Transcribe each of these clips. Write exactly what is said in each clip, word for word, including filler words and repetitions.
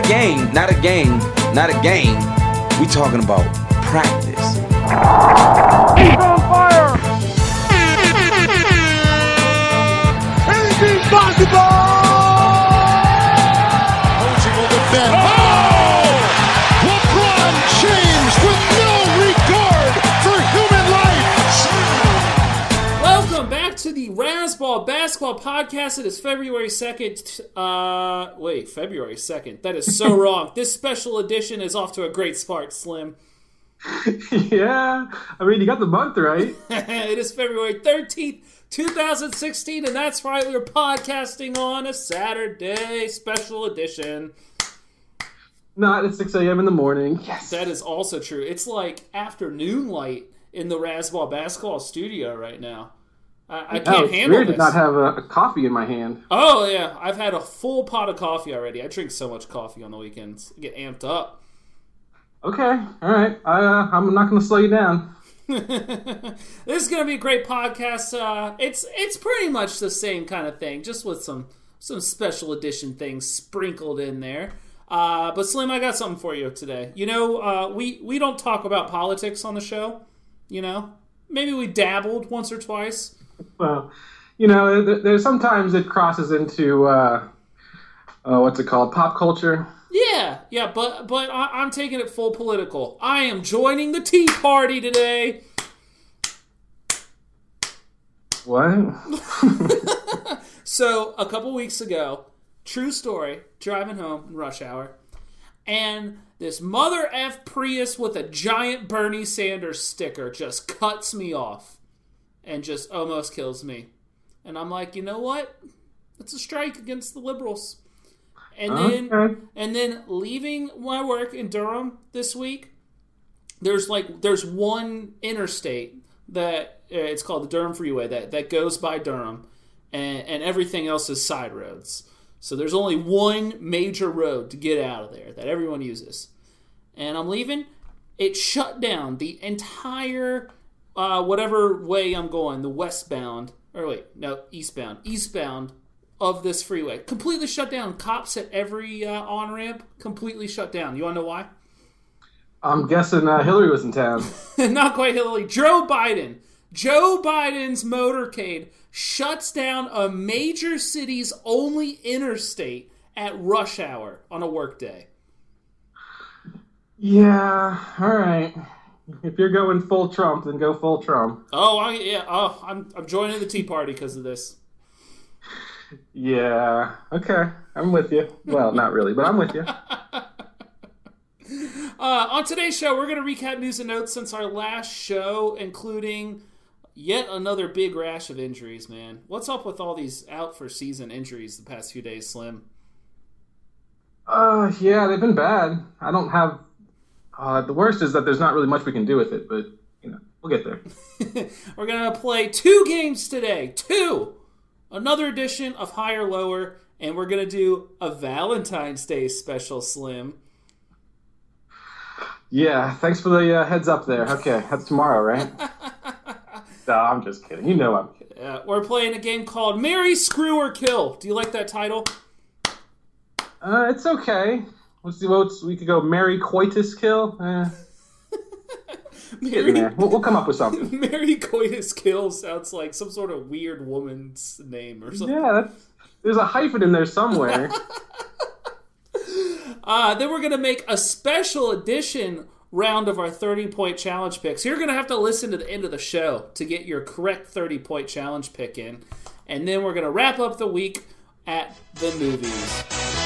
game, not a game, not a game. We talking about practice. He's on fire! Anything's possible! Coaching will defend. Oh! LeBron James with no regard for human life. Welcome back to the Razzball Basketball Podcast. It is February second. Uh, wait, February second. That is so wrong. This special edition is off to a great start, Slim. Yeah, I mean, you got the month right. It is February thirteenth, twenty sixteen, and that's right, we're podcasting on a Saturday special edition. Not at six a.m. in the morning. Yes. That is also true. It's like afternoon light in the Razzball Basketball studio right now. I, I can't oh, handle weird this. to not have a, a coffee in my hand. Oh, yeah. I've had a full pot of coffee already. I drink so much coffee on the weekends. I get amped up. Okay, all right. I, uh, I'm not going to slow you down. This is going to be a great podcast. Uh, it's it's pretty much the same kind of thing, just with some some special edition things sprinkled in there. Uh, but Slim, I got something for you today. You know, uh, we, we don't talk about politics on the show. You know, maybe we dabbled once or twice. Well, you know, there, there's sometimes it crosses into, uh, uh, what's it called, pop culture. Yeah, yeah, but but I, I'm taking it full political. I am joining the Tea Party today. What? So, a couple weeks ago, true story, driving home in rush hour, and this mother F Prius with a giant Bernie Sanders sticker just cuts me off and just almost kills me. And I'm like, you know what? It's a strike against the liberals. And then, okay. and then leaving my work in Durham this week, there's like there's one interstate that uh, it's called the Durham Freeway that, that goes by Durham, and, and everything else is side roads. So there's only one major road to get out of there that everyone uses. And I'm leaving. It shut down the entire uh, whatever way I'm going, the westbound or wait, no, eastbound, eastbound. Of this freeway. Completely shut down. Cops at every uh, on-ramp completely shut down. You want to know why? I'm guessing uh, Hillary was in town. Not quite Hillary. Joe Biden. Joe Biden's motorcade shuts down a major city's only interstate at rush hour on a workday. Yeah, all right. If you're going full Trump, then go full Trump. Oh, I, yeah. Oh, I'm I'm joining the Tea Party because of this. Yeah, okay. I'm with you. Well, not really, but I'm with you. Uh, on today's show, we're going to recap news and notes since our last show, including yet another big rash of injuries, man. What's up with all these out-for-season injuries the past few days, Slim? Uh, yeah, they've been bad. I don't have... Uh, the worst is that there's not really much we can do with it, but, you know, we'll get there. We're going to play two games today. Two! Another edition of Higher Lower, and we're going to do a Valentine's Day special, Slim. Yeah, thanks for the uh, heads up there. Okay, that's tomorrow, right? No, I'm just kidding. You know I'm kidding. Yeah, we're playing a game called Marry, Screw, or Kill. Do you like that title? Uh, it's okay. Let's see, what's, we could go Marry, Coitus, Kill. Eh. Mary, there. We'll, we'll come up with something. Mary Coitus Kill sounds like some sort of weird woman's name or something. Yeah, that's, there's a hyphen in there somewhere. uh, then we're going to make a special edition round of our thirty-point challenge picks. You're going to have to listen to the end of the show to get your correct thirty-point challenge pick in. And then we're going to wrap up the week at the movies.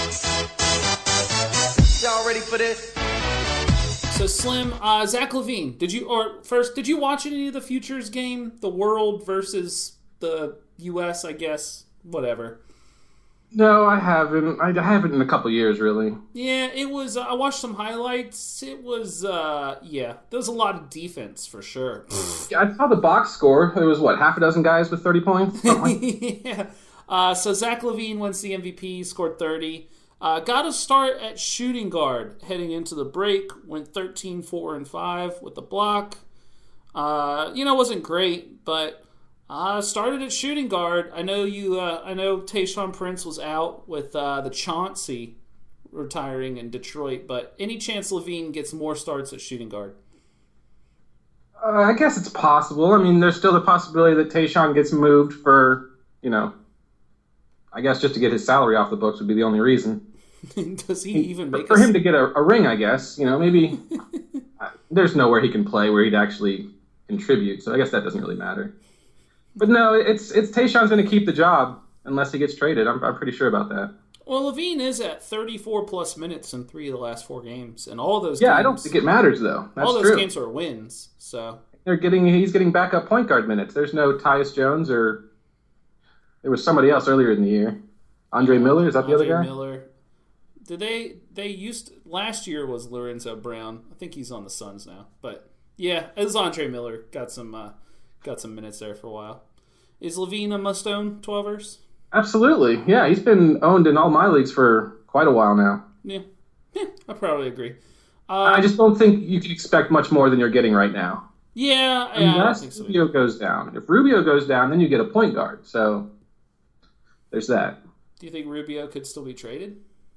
Y'all ready for this? So Slim, uh, Zach LaVine, did you or first did you watch any of the Futures game, the World versus the U S? I guess whatever. No, I haven't. I haven't in a couple years, really. Yeah, it was. Uh, I watched some highlights. It was, uh, yeah, there was a lot of defense for sure. Yeah, I saw the box score. There was what, half a dozen guys with thirty points. Like yeah. Uh, so Zach LaVine wins the M V P, scored thirty. Uh, got a start at shooting guard heading into the break. Went thirteen, four, and five with the block. Uh, you know, wasn't great, but uh, started at shooting guard. I know you. Uh, I know Tayshaun Prince was out with uh, the Chauncey retiring in Detroit, but any chance Levine gets more starts at shooting guard? Uh, I guess it's possible. I mean, there's still the possibility that Tayshaun gets moved for, you know, I guess just to get his salary off the books would be the only reason. Does he even make for a... him to get a, a ring? I guess, you know, maybe there's nowhere he can play where he'd actually contribute. So I guess that doesn't really matter. But no, it's it's Tayshaun's going to keep the job unless he gets traded. I'm I'm pretty sure about that. Well, Levine is at thirty-four plus minutes in three of the last four games, and all those yeah, games, I don't think it matters though. That's all those true. games are wins. So they're getting he's getting backup point guard minutes. There's no Tyus Jones or there was somebody else earlier in the year. Andre Miller, is that the Andre other guy? Miller. Did they they used last year was Lorenzo Brown. I think he's on the Suns now. But yeah, it was Andre Miller. Got some uh, got some minutes there for a while. Is Levine a must own twelvers? Absolutely. Yeah, he's been owned in all my leagues for quite a while now. Yeah. Yeah, I probably agree. Um, I just don't think you can expect much more than you're getting right now. Yeah, yeah Unless I don't think so. Rubio goes down. If Rubio goes down, then you get a point guard. So there's that. Do you think Rubio could still be traded?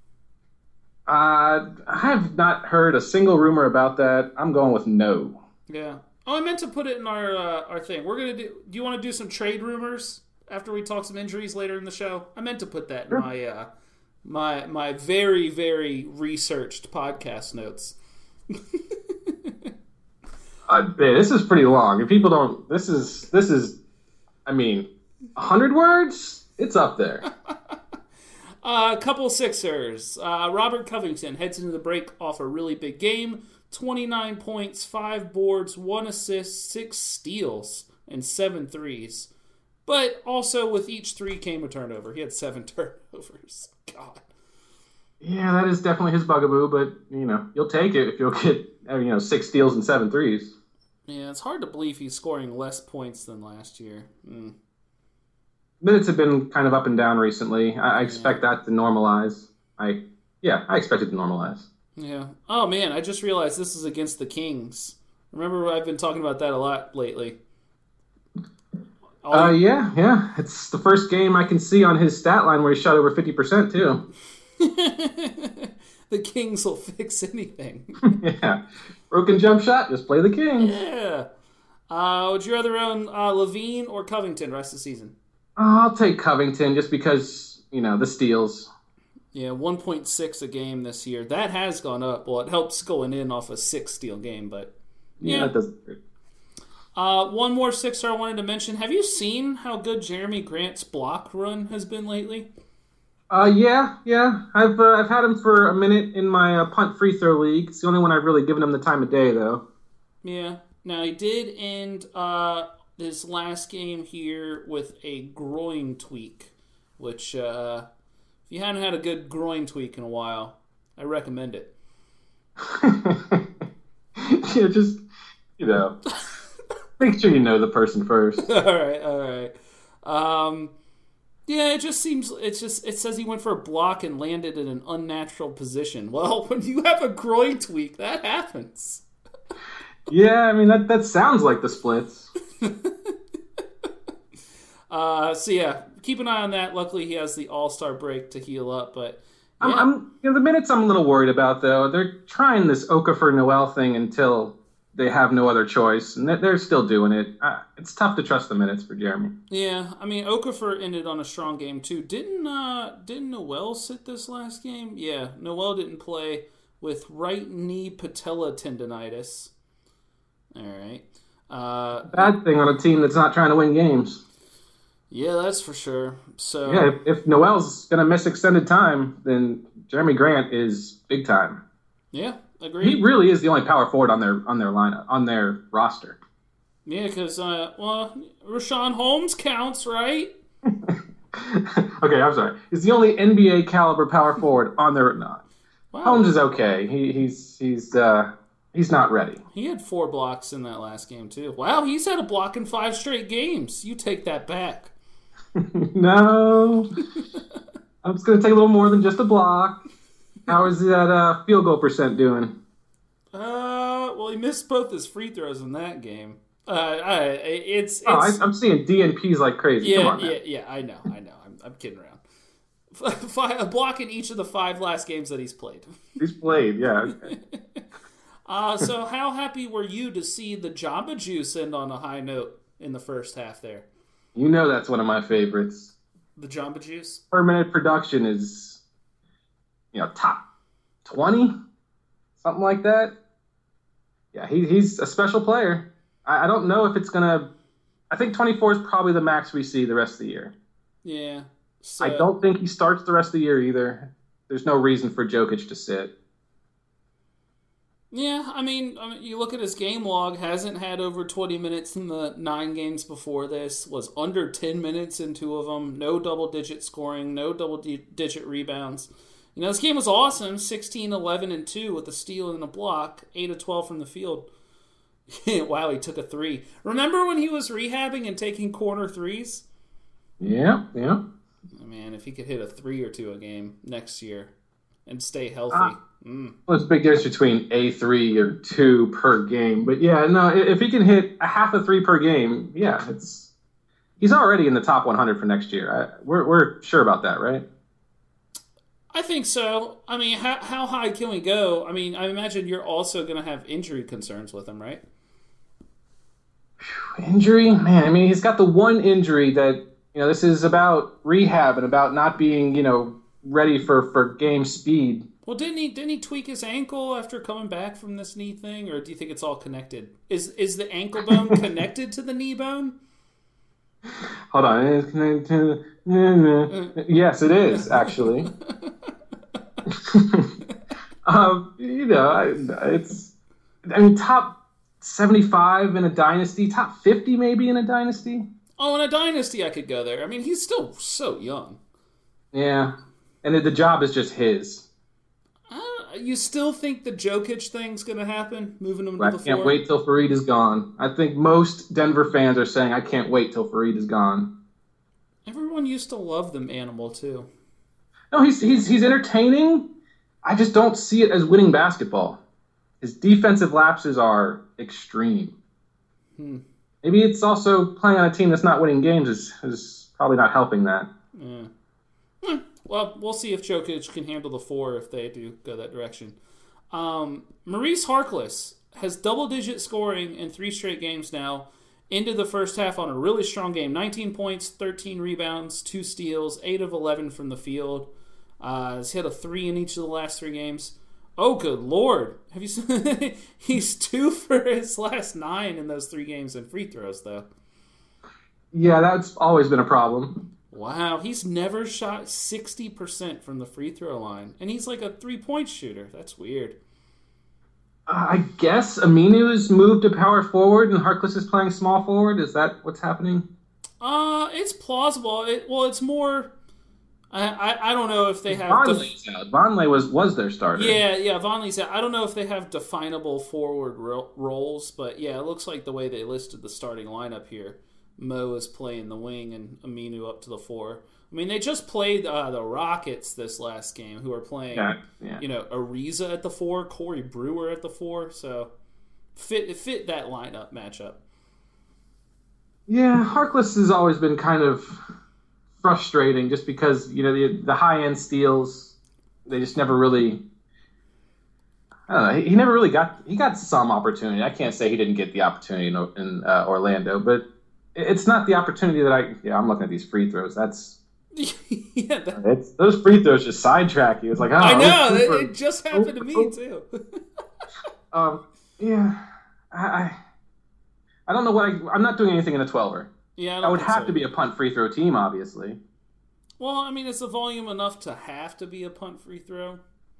Uh, I have not heard a single rumor about that. I'm going with no. Yeah. Oh, I meant to put it in our uh, our thing. We're gonna do. Do you want to do some trade rumors after we talk some injuries later in the show? I meant to put that in Sure. my uh, my my very very researched podcast notes. Uh, this is pretty long. If people don't, this is this is, I mean, a hundred words. It's up there. A uh, couple Sixers. Uh, Robert Covington heads into the break off a really big game. twenty-nine points, five boards, one assist, six steals, and seven threes. But also with each three came a turnover. He had seven turnovers. God. Yeah, that is definitely his bugaboo. But you know, you'll take it if you'll get you know six steals and seven threes. Yeah, it's hard to believe he's scoring less points than last year. Mm. Minutes have been kind of up and down recently. I, I expect yeah. that to normalize. I yeah, I expect it to normalize. Yeah. Oh man, I just realized this is against the Kings. Remember, I've been talking about that a lot lately. All uh, yeah, yeah. It's the first game I can see on his stat line where he shot over fifty percent too. The Kings will fix anything. Yeah. Broken jump shot, just play the Kings. Yeah. Uh, would you rather own uh, Levine or Covington rest of the season? I'll take Covington just because, you know, the steals. Yeah, one point six a game this year. That has gone up. Well, it helps going in off a six-steal game, but yeah. yeah that doesn't hurt. Uh, one more Sixer I wanted to mention. Have you seen how good Jeremy Grant's block run has been lately? Uh, yeah, yeah. I've uh, I've had him for a minute in my uh, punt free throw league. It's the only one I've really given him the time of day, though. Yeah. Now, he did end uh, this last game here with a groin tweak, which, uh, if you hadn't had a good groin tweak in a while, I recommend it. Yeah, just, you know, make sure you know the person first. all right, all right. Um... Yeah, it just seems, it's just, it says he went for a block and landed in an unnatural position. Well, when you have a groin tweak, that happens. Yeah, I mean, that, that sounds like the splits. uh, so yeah, keep an eye on that. Luckily, he has the All-Star break to heal up, but yeah. I'm, I'm you know, the minutes I'm a little worried about, though, they're trying this Okafor Noel thing until they have no other choice, and they're still doing it. Uh, it's tough to trust the minutes for Jeremy. Yeah, I mean, Okafor ended on a strong game, too. Didn't uh, didn't Noel sit this last game? Yeah, Noel didn't play with right knee patella tendonitis. All right. Uh, Bad thing on a team that's not trying to win games. Yeah, that's for sure. So yeah, if, if Noel's going to miss extended time, then Jeremy Grant is big time. Yeah. Agreed. He really is the only power forward on their on their lineup on their roster. Yeah, because uh, well, Rashawn Holmes counts, right? Okay, I'm sorry. He's the only N B A caliber power forward on their. No. Wow. Holmes is okay. He, he's he's uh, he's not ready. He had four blocks in that last game too. Wow, he's had a block in five straight games. You take that back. No, I'm just gonna take a little more than just a block. How is that uh, field goal percent doing? Uh, well, he missed both his free throws in that game. Uh, I, it's, it's oh, I, I'm seeing D N Ps like crazy. Yeah, Come on, yeah, man. yeah. I know, I know. I'm, I'm kidding around. a block in each of the five last games that he's played. He's played, yeah. Okay. uh, so how happy were you to see the Jamba Juice end on a high note in the first half there? You know that's one of my favorites. The Jamba Juice? Per minute production is, you know, top twenty, something like that. Yeah, he, he's a special player. I, I don't know if it's going to... I think twenty-four is probably the max we see the rest of the year. Yeah. So, I don't think he starts the rest of the year either. There's no reason for Jokic to sit. Yeah, I mean, I mean, you look at his game log, hasn't had over twenty minutes in the nine games before this, was under ten minutes in two of them, no double-digit scoring, no double-digit rebounds. You know, this game was awesome, sixteen, eleven, and two with a steal and a block, eight of twelve from the field. Wow, he took a three. Remember when he was rehabbing and taking corner threes? Yeah, yeah. Man, if he could hit a three or two a game next year and stay healthy. Ah. Mm. Well, it's a big difference between a three or two per game. But yeah, no, if he can hit a half a three per game, yeah, it's he's already in the top one hundred for next year. I, we're we're sure about that, right? I think so. I mean, how, how high can we go? I mean, I imagine you're also going to have injury concerns with him, right? Injury? Man, I mean, he's got the one injury that, you know, this is about rehab and about not being, you know, ready for, for game speed. Well, didn't he didn't he tweak his ankle after coming back from this knee thing, or do you think it's all connected? Is is the ankle bone connected to the knee bone? Hold on. It's connected to... Yes, it is, actually. um, you know, it's... I mean, top seventy-five in a dynasty, top fifty maybe in a dynasty. Oh, in a dynasty I could go there. I mean, he's still so young. Yeah, and the job is just his. Uh, you still think the Jokic thing's going to happen, moving him to I the can't floor? wait till Fareed is gone. I think most Denver fans are saying, I can't wait till Fareed is gone. Everyone used to love them animal, too. No, he's he's he's entertaining. I just don't see it as winning basketball. His defensive lapses are extreme. Hmm. Maybe it's also playing on a team that's not winning games is, is probably not helping that. Yeah. Hmm. Well, we'll see if Jokic can handle the four if they do go that direction. Um, Maurice Harkless has double-digit scoring in three straight games now. Into the first half on a really strong game. nineteen points, thirteen rebounds, two steals, eight of eleven from the field. Uh, he's hit a three in each of the last three games. Oh, good Lord. Have you seen? He's two for his last nine in those three games in free throws, though. Yeah, that's always been a problem. Wow, he's never shot sixty percent from the free throw line. And he's like a three-point shooter. That's weird. Uh, I guess Aminu's moved to power forward and Harkless is playing small forward. Is that what's happening? Uh, it's plausible. It, well, it's more... I, I, I don't know if they have... Vonleh's Def- out. Vonleh was, was their starter. yeah, yeah, Vonleh's out. I don't know if they have definable forward ro- roles, but yeah, it looks like the way they listed the starting lineup here. Mo is playing the wing and Aminu up to the four. I mean, they just played uh, the Rockets this last game, who are playing, Yeah, yeah. you know, Ariza at the four, Corey Brewer at the four. So fit fit that lineup matchup. Yeah, Harkless has always been kind of frustrating just because, you know, the, the high-end steals, they just never really... I don't know. He, he never really got... He got some opportunity. I can't say he didn't get the opportunity in, in uh, Orlando, but it's not the opportunity that I... Yeah, I'm looking at these free throws. That's... yeah, that, It's, those free throws just sidetrack you. It's like, oh, I know. It, super- it just happened to me, too. um, yeah, I, I, I don't know what I. I'm not doing anything in a twelver. yeah, I, I don't would think have so. to be a punt free throw team, obviously. Well, I mean, is the volume enough to have to be a punt free throw?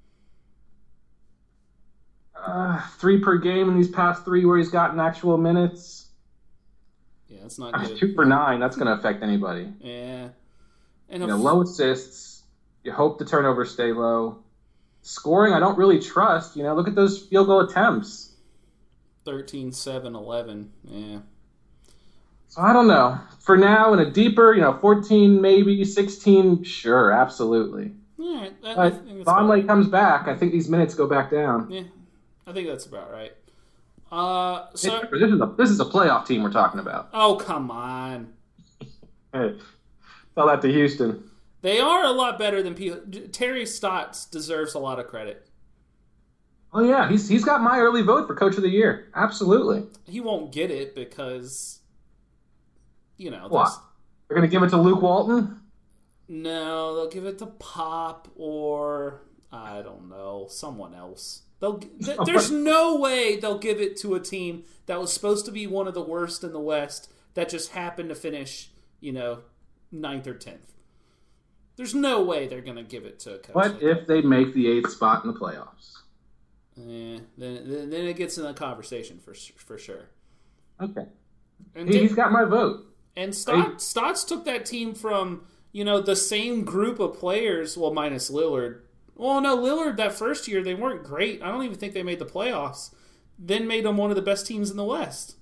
Uh, three per game in these past three where he's gotten actual minutes. Yeah, it's not I mean, good. two for nine. That's going to affect anybody. Yeah. And You a know, low assists. You hope the turnovers stay low. Scoring, I don't really trust. You know, look at those field goal attempts. thirteen, seven, eleven. Yeah. So I don't know. For now, in a deeper, you know, fourteen, maybe sixteen, sure, absolutely. All right. That, I But think that's about Vonleh right. comes back. I think these minutes go back down. Yeah. I think that's about right. Uh, so, This is a this is a playoff team we're talking about. oh, come on. Hey, tell that to Houston. They are a lot better than people. Terry Stotts deserves a lot of credit. Oh yeah, he's he's got my early vote for Coach of the Year. Absolutely. He won't get it because, you know. What? They're going to give it to Luke Walton? No, they'll give it to Pop or, I don't know, someone else. They'll. Th- there's no way they'll give it to a team that was supposed to be one of the worst in the West that just happened to finish, you know, ninth or tenth. There's no way they're going to give it to a coach. What like if that. they make the eighth spot in the playoffs? Eh, then, then it gets in the conversation for for sure. Okay. And He, Dick- he's got my vote. And Stott, Stotts took that team from, you know, the same group of players, well, minus Lillard. Well, no, Lillard that first year, they weren't great. I don't even think they made the playoffs. Then made them one of the best teams in the West.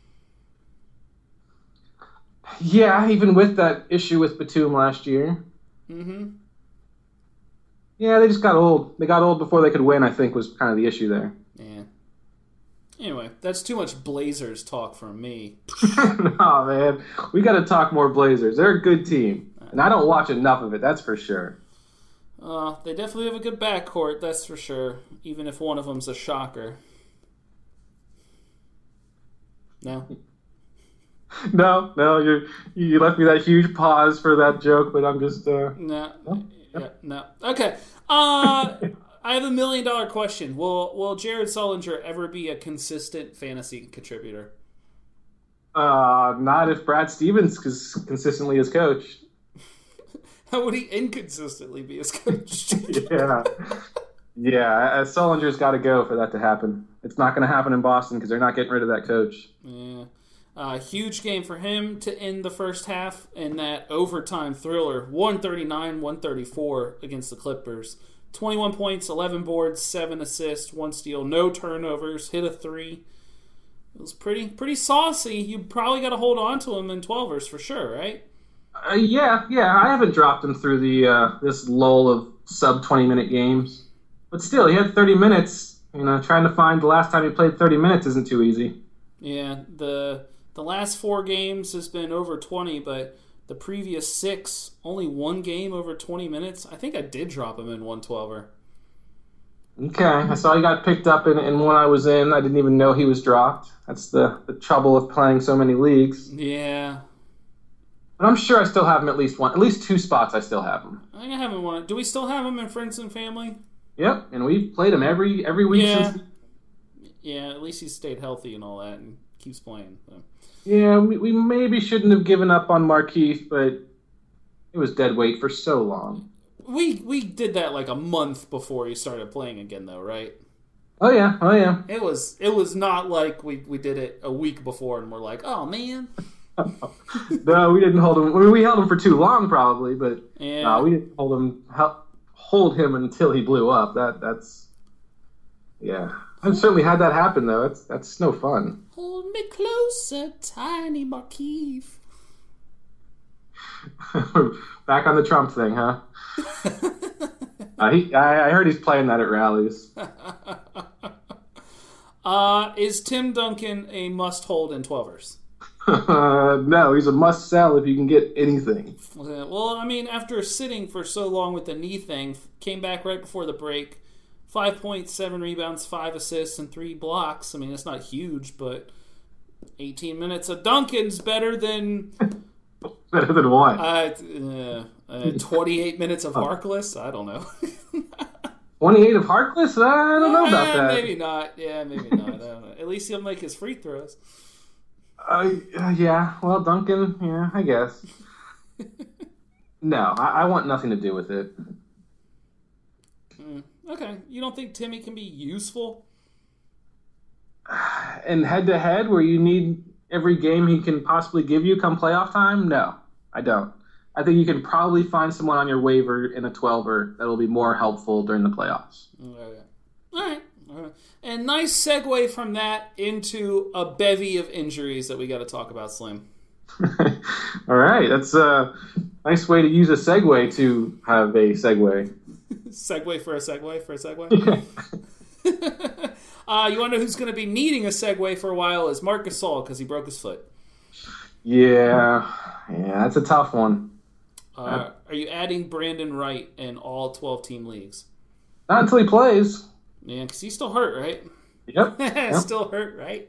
Yeah, even with that issue with Batum last year. Mm-hmm. Yeah, they just got old. They got old before they could win, I think, was kind of the issue there. Yeah. Anyway, that's too much Blazers talk from me. No, man. We got to talk more Blazers. They're a good team. And I don't watch enough of it, that's for sure. Uh, they definitely have a good backcourt, that's for sure. Even if one of them's a shocker. No? No, no, you you left me that huge pause for that joke, but I'm just... Uh... No. Yeah, no. Okay. Uh... I have a million dollar question. Will Will Jared Sullinger ever be a consistent fantasy contributor? Uh, not if Brad Stevens is consistently his coach. How would he inconsistently be his coach? yeah. Yeah, uh, Sullinger's got to go for that to happen. It's not going to happen in Boston because they're not getting rid of that coach. Yeah. Uh, huge game for him to end the first half in that overtime thriller, one thirty-nine one thirty-four against the Clippers. twenty-one points, eleven boards, seven assists, one steal, no turnovers, hit a three. It was pretty pretty saucy. You probably got to hold on to him in twelvers for sure, right? Uh, yeah, yeah. I haven't dropped him through the uh, this lull of sub twenty minute games, but still, he had thirty minutes. You know, trying to find the last time he played thirty minutes isn't too easy. Yeah, the the last four games has been over twenty, but the previous six, only one game over twenty minutes. I think I did drop him in one twelver. Okay, I saw he got picked up in, in one I was in. I didn't even know he was dropped. That's the, the trouble of playing so many leagues. Yeah. But I'm sure I still have him at least one, at least two spots I still have him. I think I haven't won. Do we still have him in Friends and Family? Yep, and we've played him every every week Yeah. since. Yeah, at least he's stayed healthy and all that and keeps playing. So. Yeah, we, we maybe shouldn't have given up on Markeith, but it was dead weight for so long. We we did that like a month before he started playing again, though, right? Oh yeah, oh yeah. It was it was not like we, we did it a week before and we're like, oh man. No, we didn't hold him. I mean, we held him for too long, probably, but Yeah. no, we didn't hold him. Hold him until he blew up. That that's yeah. I've certainly had that happen though. That's that's no fun. Hold me closer, tiny Markeith. Back on the Trump thing, huh? uh, he, I, I heard he's playing that at rallies. uh, is Tim Duncan a must-hold in twelvers? uh, no, he's a must-sell if you can get anything. Well, I mean, after sitting for so long with the knee thing, came back right before the break. Five points, seven rebounds, five assists, and three blocks. I mean, it's not huge, but eighteen minutes of Duncan's better than... Better than what? Uh, uh, uh, twenty-eight minutes of Harkless? I don't know. twenty-eight of Harkless? I don't know about Eh, that. Maybe not. Yeah, maybe not. I don't know. At least he'll make his free throws. Uh, uh, yeah, well, Duncan, yeah, I guess. No, I, I want nothing to do with it. Mm, okay. You don't think Timmy can be useful? And head-to-head, where you need every game he can possibly give you come playoff time? No, I don't. I think you can probably find someone on your waiver in a twelver that will be more helpful during the playoffs. Okay. All right. All right. And nice segue from that into a bevy of injuries that we got to talk about, Slim. All right. That's a nice way to use a segue to have a segue. Segue for a segue for a segue? uh, you wonder who's going to be needing a segue for a while is Marc Gasol because he broke his foot. Yeah. Yeah, that's a tough one. Uh, are you adding Brandon Wright in all twelve-team leagues? Not until he plays. Yeah, because he's still hurt, right? Yep. yep. Still hurt, right?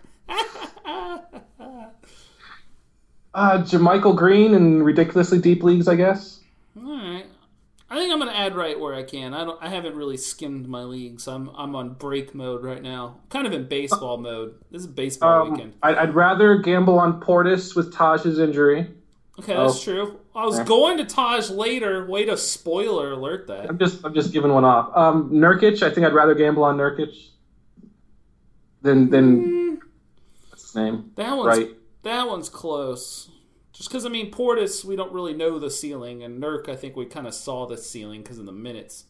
uh, Jermichael Green in ridiculously deep leagues, I guess. All right. I think I'm going to add Wright where I can. I don't. I haven't really skimmed my leagues. I'm I'm on break mode right now. Kind of in baseball mode. This is baseball um, weekend. I'd, I'd rather gamble on Portis with Taj's injury. Okay, that's oh. true. I was yeah. going to Taj later. Way to spoiler alert that. I'm just I'm just giving one off. Um, Nurkic, I think I'd rather gamble on Nurkic than than mm. what's his name? That one's right. That one's close. Just because I mean Portis, we don't really know the ceiling, and Nurk, I think we kind of saw the ceiling because of the minutes.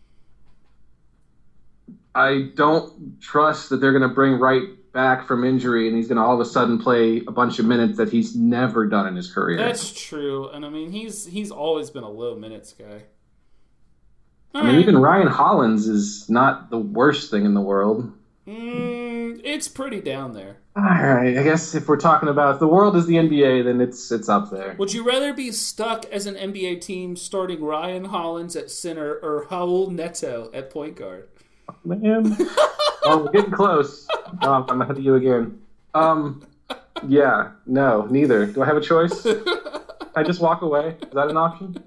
I don't trust that they're going to bring Wright back from injury and he's going to all of a sudden play a bunch of minutes that he's never done in his career. That's true, and I mean he's he's always been a low minutes guy. All I mean, right. Even Ryan Hollins is not the worst thing in the world. Mm, it's pretty down there. All right, I guess if we're talking about if the world is the N B A, then it's it's up there. Would you rather be stuck as an N B A team starting Ryan Hollins at center or Raul Neto at point guard? Oh, man, well, we're getting close. Oh, I'm ahead of you again. Um, yeah, no, neither. Do I have a choice? I just walk away. Is that an option?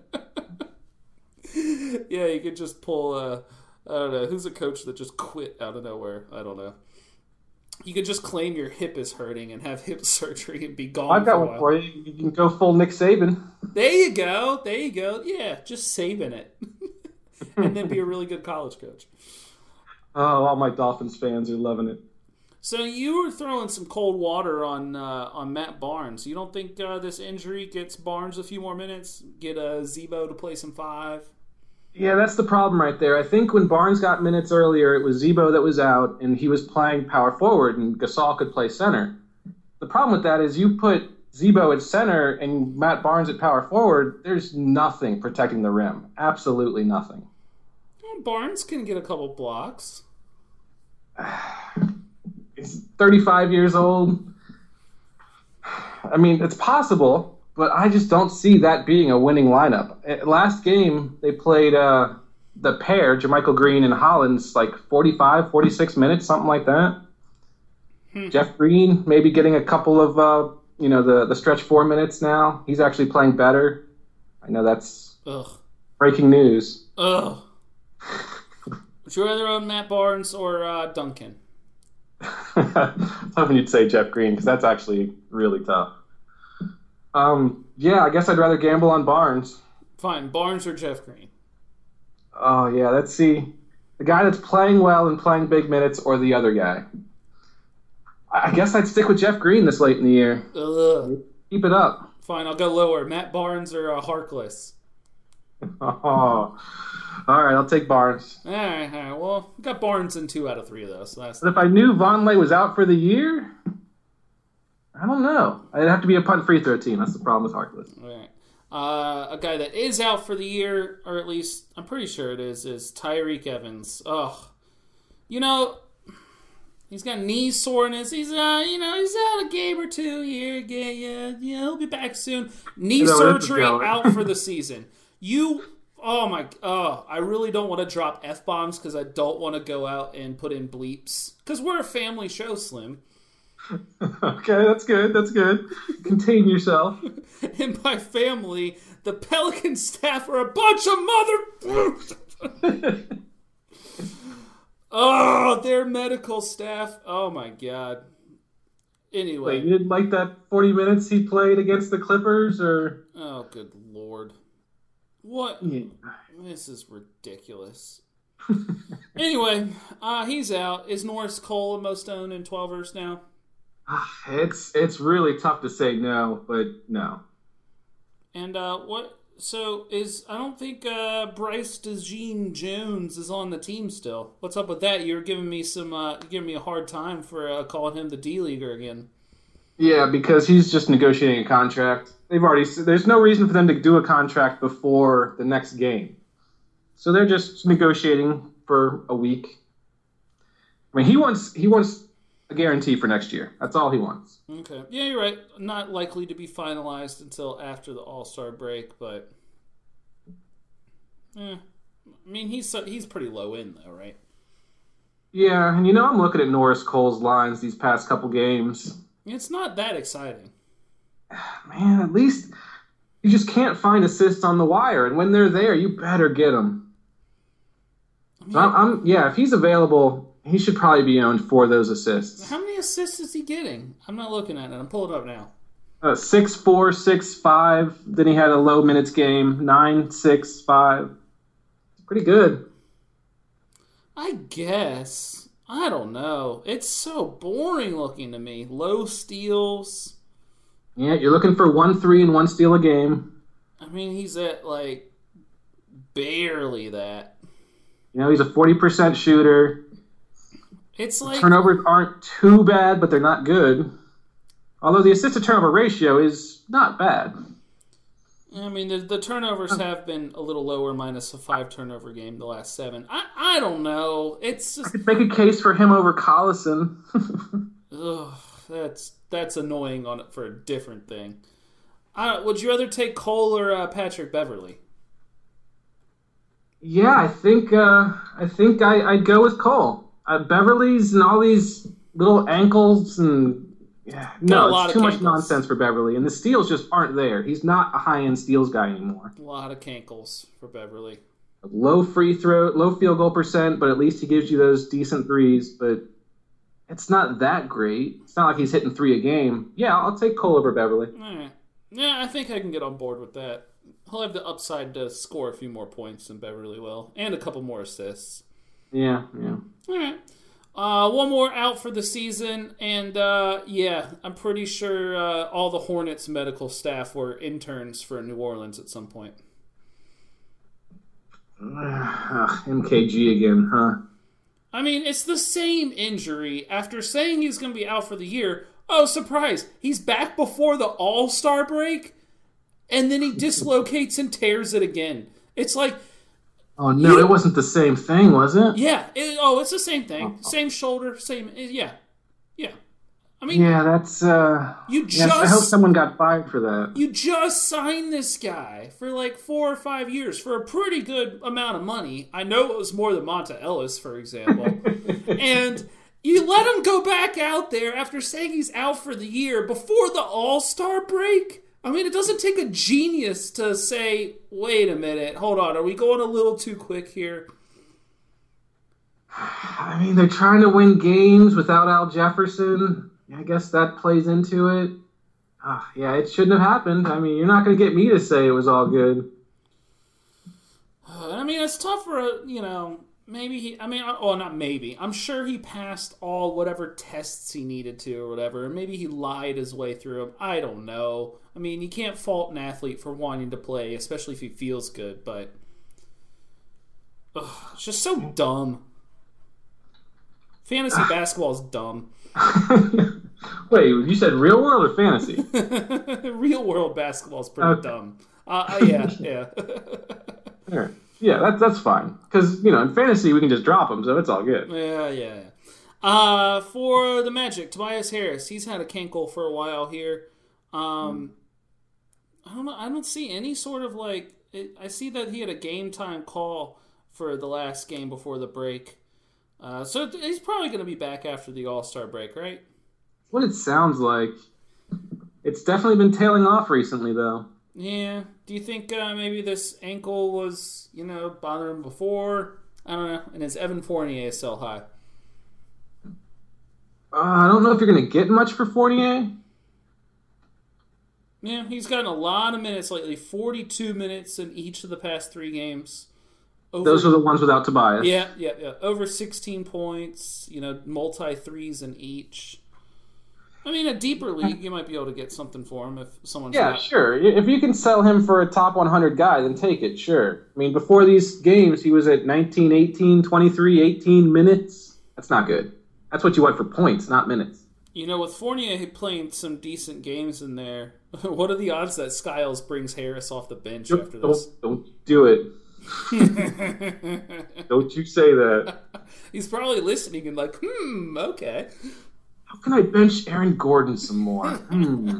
Yeah, you could just pull. Uh, I don't know who's a coach that just quit out of nowhere. I don't know. You could just claim your hip is hurting and have hip surgery and be gone. I've got for a one while. for you. You can go full Nick Saban. There you go. There you go. Yeah, just saving it, and then be a really good college coach. Oh, all my Dolphins fans are loving it. So you were throwing some cold water on uh, on Matt Barnes. You don't think uh, this injury gets Barnes a few more minutes? Get uh, Zebo to play some five? Yeah, that's the problem right there. I think when Barnes got minutes earlier, it was Zebo that was out, and he was playing power forward, and Gasol could play center. The problem with that is you put Zebo at center and Matt Barnes at power forward, there's nothing protecting the rim. Absolutely nothing. Well, Barnes can get a couple blocks. He's thirty-five years old. I mean, it's possible. But I just don't see that being a winning lineup. Last game, they played uh, the pair, Jermichael Green and Hollins, like forty-five, forty-six minutes, something like that. Hmm. Jeff Green maybe getting a couple of, uh, you know, the, the stretch four minutes now. He's actually playing better. I know that's Ugh. breaking news. Ugh. Would you rather own Matt Barnes or uh, Duncan? I was hoping you'd say Jeff Green, because that's actually really tough. Um, yeah, I guess I'd rather gamble on Barnes. Fine, Barnes or Jeff Green? Oh, yeah, let's see. The guy that's playing well and playing big minutes or the other guy? I guess I'd stick with Jeff Green this late in the year. Ugh. Keep it up. Fine, I'll go lower. Matt Barnes or uh, Harkless? Oh, all right, I'll take Barnes. All right, all right. Well, we got Barnes in two out of three of those. So that's but if I knew Vonleh was out for the year... I don't know. It'd have to be a punt free throw team. That's the problem with Harkless. All right. Uh, a guy that is out for the year, or at least I'm pretty sure it is, is Tyreek Evans. Ugh. You know, he's got knee soreness. He's uh, you know, he's out a game or two here. Yeah, yeah, yeah. He'll be back soon. Knee you know, surgery out for the season. You, oh my, oh, I really don't want to drop F bombs because I don't want to go out and put in bleeps because we're a family show, Slim. Okay, that's good. That's good. Contain yourself. And by family, the Pelican staff are a bunch of mother. Oh, their medical staff. Oh my god. Anyway, Wait, you didn't like that forty minutes he played against the Clippers, or? Oh, good lord. What? Yeah. This is ridiculous. Anyway, uh, he's out. Is Norris Cole a most owned in twelvers now? It's it's really tough to say no, but no. And uh, what? So is I don't think uh, Bryce DeJean Jones is on the team still. What's up with that? You're giving me some, uh, giving me a hard time for uh, calling him the D leaguer again. Yeah, because he's just negotiating a contract. They've already. There's no reason for them to do a contract before the next game, so they're just negotiating for a week. I mean, he wants he wants a guarantee for next year. That's all he wants. Okay. Yeah, you're right. Not likely to be finalized until after the All-Star break, but eh. I mean, he's he's pretty low in though, right? Yeah, and you know, I'm looking at Norris Cole's lines these past couple games. It's not that exciting. Man, at least you just can't find assists on the wire, and when they're there, you better get them. I mean, so I'm, I'm yeah, if he's available, he should probably be owned for those assists. How many assists is he getting? I'm not looking at it. I'm pulling it up now. Uh, six four, six five. Then he had a low minutes game. Nine six five. Pretty good. I guess. I don't know. It's so boring looking to me. Low steals. Yeah, you're looking for one three and one steal a game. I mean, he's at like barely that. You know, he's a forty percent shooter. It's like turnovers aren't too bad, but they're not good. Although the assist to turnover ratio is not bad. I mean, the, the turnovers have been a little lower, minus a five turnover game the last seven. I, I don't know. It's just I could make a case for him over Collison. ugh, that's that's annoying on it for a different thing. I, would you rather take Cole or uh, Patrick Beverley? Yeah, I think uh, I think I, I'd go with Cole. Uh, Beverly's and all these little ankles and yeah, no, it's too much nonsense for Beverly, and the steals just aren't there. He's not a high-end steals guy anymore. A lot of cankles for Beverly. Low free throw, low field goal percent, but at least he gives you those decent threes. But it's not that great. It's not like he's hitting three a game. Yeah, I'll take Cole over Beverly. All right. Yeah, I think I can get on board with that. He'll have the upside to score a few more points than Beverly will, and a couple more assists. Yeah, yeah. All right. Uh, one more out for the season, and uh, yeah, I'm pretty sure uh, all the Hornets medical staff were interns for New Orleans at some point. Ugh, M K G again, huh? I mean, it's the same injury. After saying he's going to be out for the year, oh, surprise, he's back before the All-Star break, and then he dislocates and tears it again. It's like... Oh, no, you, it wasn't the same thing, was it? Yeah. It, oh, it's the same thing. Oh. Same shoulder, same... Yeah. Yeah. I mean... Yeah, that's... Uh, you just... Yes, I hope someone got fired for that. You just signed this guy for like four or five years for a pretty good amount of money. I know it was more than Monta Ellis, for example. And you let him go back out there after saying he's out for the year before the All-Star break? I mean, it doesn't take a genius to say, wait a minute, hold on, are we going a little too quick here? I mean, they're trying to win games without Al Jefferson. I guess that plays into it. Uh, yeah, it shouldn't have happened. I mean, you're not going to get me to say it was all good. Uh, I mean, it's tough for, a, you know, maybe he, I mean, oh, not maybe. I'm sure he passed all whatever tests he needed to or whatever. Maybe he lied his way through them. I don't know. I mean, you can't fault an athlete for wanting to play, especially if he feels good, but ugh, it's just so dumb. Fantasy basketball is dumb. Wait, you said real world or fantasy? Real world basketball is pretty okay. dumb. Uh, uh, yeah, yeah. All right. Yeah, that, that's fine. Because, you know, in fantasy, we can just drop them, so it's all good. Yeah, yeah, yeah. Uh, for the Magic, Tobias Harris, he's had a cankle for a while here. Um, I don't know. I don't see any sort of, like... It, I see that he had a game time call for the last game before the break. Uh, so he's probably going to be back after the All-Star break, right? What it sounds like. It's definitely been tailing off recently, though. Yeah. Do you think uh, maybe this ankle was, you know, bothering him before? I don't know. And is Evan Fournier still high? Uh, I don't know if you're going to get much for Fournier. Yeah, he's gotten a lot of minutes lately. forty-two minutes in each of the past three games. Over, Those are the ones without Tobias. Yeah, yeah, yeah. Over sixteen points, you know, multi-threes in each. I mean, a deeper league, you might be able to get something for him if someone's Yeah, not... sure. If you can sell him for a top one hundred guy, then take it, sure. I mean, before these games, he was at nineteen, eighteen, twenty-three, eighteen minutes. That's not good. That's what you want for points, not minutes. You know, with Fournier playing some decent games in there, what are the odds that Skiles brings Harris off the bench don't, after this? Don't, don't do it. Don't you say that. He's probably listening and like, hmm, okay. How can I bench Aaron Gordon some more? Hmm.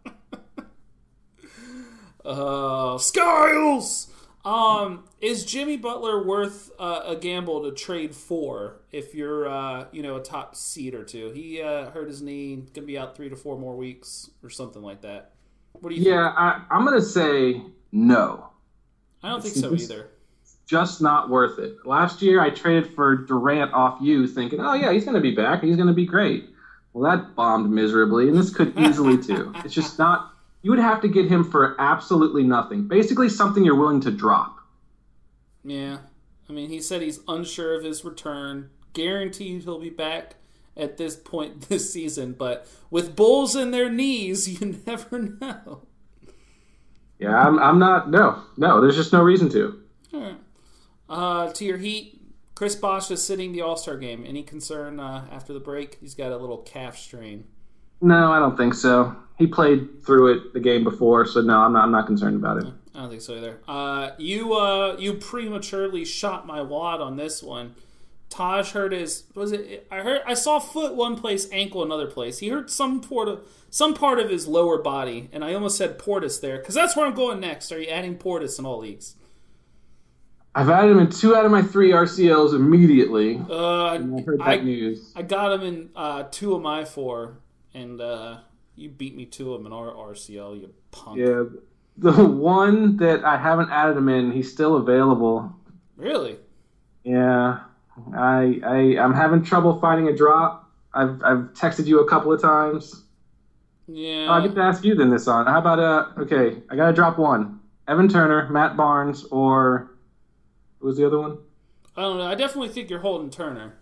Uh, Skiles! Um, is Jimmy Butler worth uh, a gamble to trade for if you're, uh, you know, a top seed or two? He uh, hurt his knee, going to be out three to four more weeks or something like that. What do you yeah, think? I, I'm going to say no. I don't think It's so just- either. Just not worth it. Last year, I traded for Durant off you, thinking, oh, yeah, he's going to be back. He's going to be great. Well, that bombed miserably, and this could easily, too. It's just not... You would have to get him for absolutely nothing. Basically, something you're willing to drop. Yeah. I mean, he said he's unsure of his return. Guaranteed he'll be back at this point this season. But with Bulls in their knees, you never know. Yeah, I'm, I'm not... No, no, there's just no reason to. All right. Uh, to your Heat, Chris Bosh is sitting the All-Star game. Any concern uh, after the break? He's got a little calf strain. No, I don't think so. He played through it the game before, so no, I'm not, I'm not concerned about it. I don't think so either. Uh, you uh, you prematurely shot my wad on this one. Taj hurt his was it? I heard I saw foot one place, ankle another place. He hurt some part of some part of his lower body, and I almost said Portis there because that's where I'm going next. Are you adding Portis in all leagues? I've added him in two out of my three R C Ls immediately. Uh, I heard that I, news. I got him in uh, two of my four, and uh, you beat me to him in our R C L, you punk. Yeah, the one that I haven't added him in, he's still available. Really? Yeah, I, I I'm having trouble finding a drop. I've I've texted you a couple of times. Yeah. Oh, I get to ask you then this on. How about uh? Okay, I gotta drop one. Evan Turner, Matt Barnes, or what was the other one? I don't know. I definitely think you're holding Turner.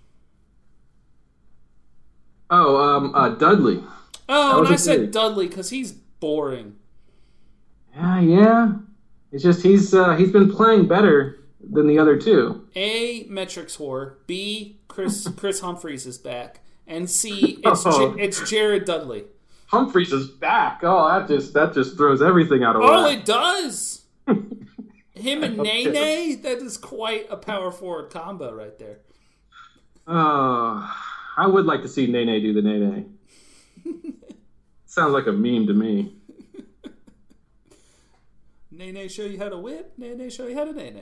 Oh, um, uh, Dudley. Oh, That was and I a said three. Dudley because he's boring. Yeah, yeah. It's just he's uh, he's been playing better than the other two. A, metrics whore. B, Chris Chris Humphreys is back. And C, it's Oh. J- it's Jared Dudley. Humphreys is back. Oh, that just that just throws everything out of Oh, whack. it does. Him and Okay. Nene, that is quite a power forward combo right there. Oh, I would like to see Nene do the Nene. Sounds like a meme to me. Nene show you how to whip. Nene show you how to Nene.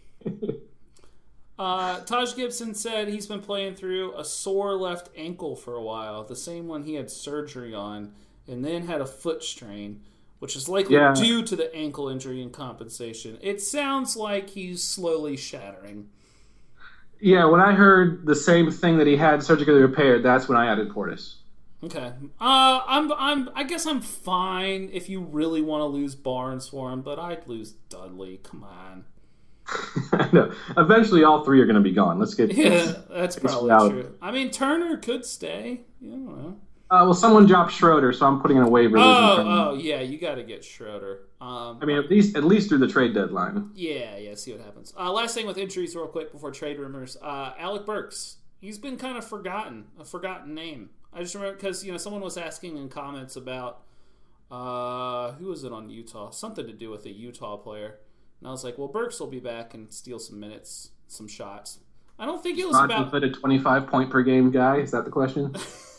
Uh, Taj Gibson said he's been playing through a sore left ankle for a while, the same one he had surgery on, and then had a foot strain, which is likely Yeah. due to the ankle injury and compensation. It sounds like he's slowly shattering. Yeah, when I heard the same thing that he had surgically repaired, that's when I added Portis. Okay, uh, I'm, I'm, I guess I'm fine if you really want to lose Barnes for him, but I'd lose Dudley. Come on. I know. Eventually, all three are going to be gone. Let's get. Yeah, that's probably reality. true. I mean, Turner could stay. You don't know. Uh, well, someone dropped Schroeder, so I'm putting in a waiver. losing Oh, Turner. oh, yeah, you got to get Schroeder. Um, I mean, at least at least through the trade deadline. yeah, yeah. See what happens. Uh, last thing with injuries, real quick, before trade rumors. Uh, Alec Burks. He's been kind of forgotten, a forgotten name. I just remember because you know someone was asking in comments about uh, who was it on Utah? Something to do with a Utah player, and I was like, well, Burks will be back and steal some minutes, some shots. I don't think it was Not about. put a twenty-five point per game guy. Is that the question?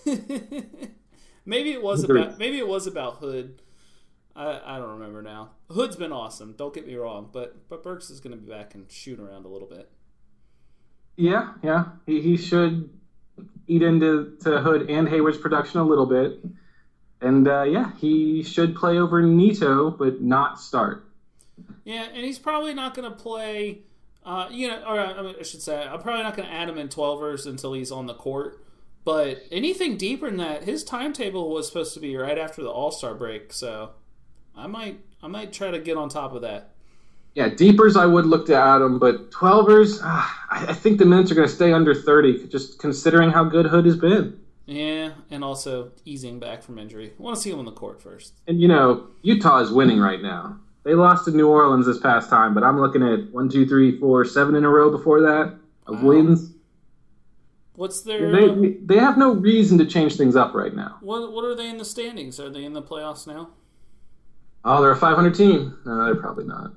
maybe it was Agreed. about maybe it was about Hood. I, I don't remember now. Hood's been awesome. Don't get me wrong, but but Burks is going to be back and shoot around a little bit. Yeah, yeah. He he should eat into to Hood and Hayward's production a little bit, and uh, yeah, he should play over Nito, but not start. Yeah, and he's probably not going to play. Uh, you know, or I I should say, I'm probably not going to add him in twelvers until he's on the court. But anything deeper than that, his timetable was supposed to be right after the All-Star break, so I might I might try to get on top of that. Yeah, deepers I would look to add him, but twelvers, ah, I, I think the minutes are going to stay under thirty, just considering how good Hood has been. Yeah, and also easing back from injury. I want to see him on the court first. And you know, Utah is winning right now. They lost to New Orleans this past time, but I'm looking at one, two, three, four, seven in a row before that of Wow. wins. What's their They they have no reason to change things up right now. what? What are they in the standings? Are they in the playoffs now? Oh, they're a five hundred team. No, they're probably not.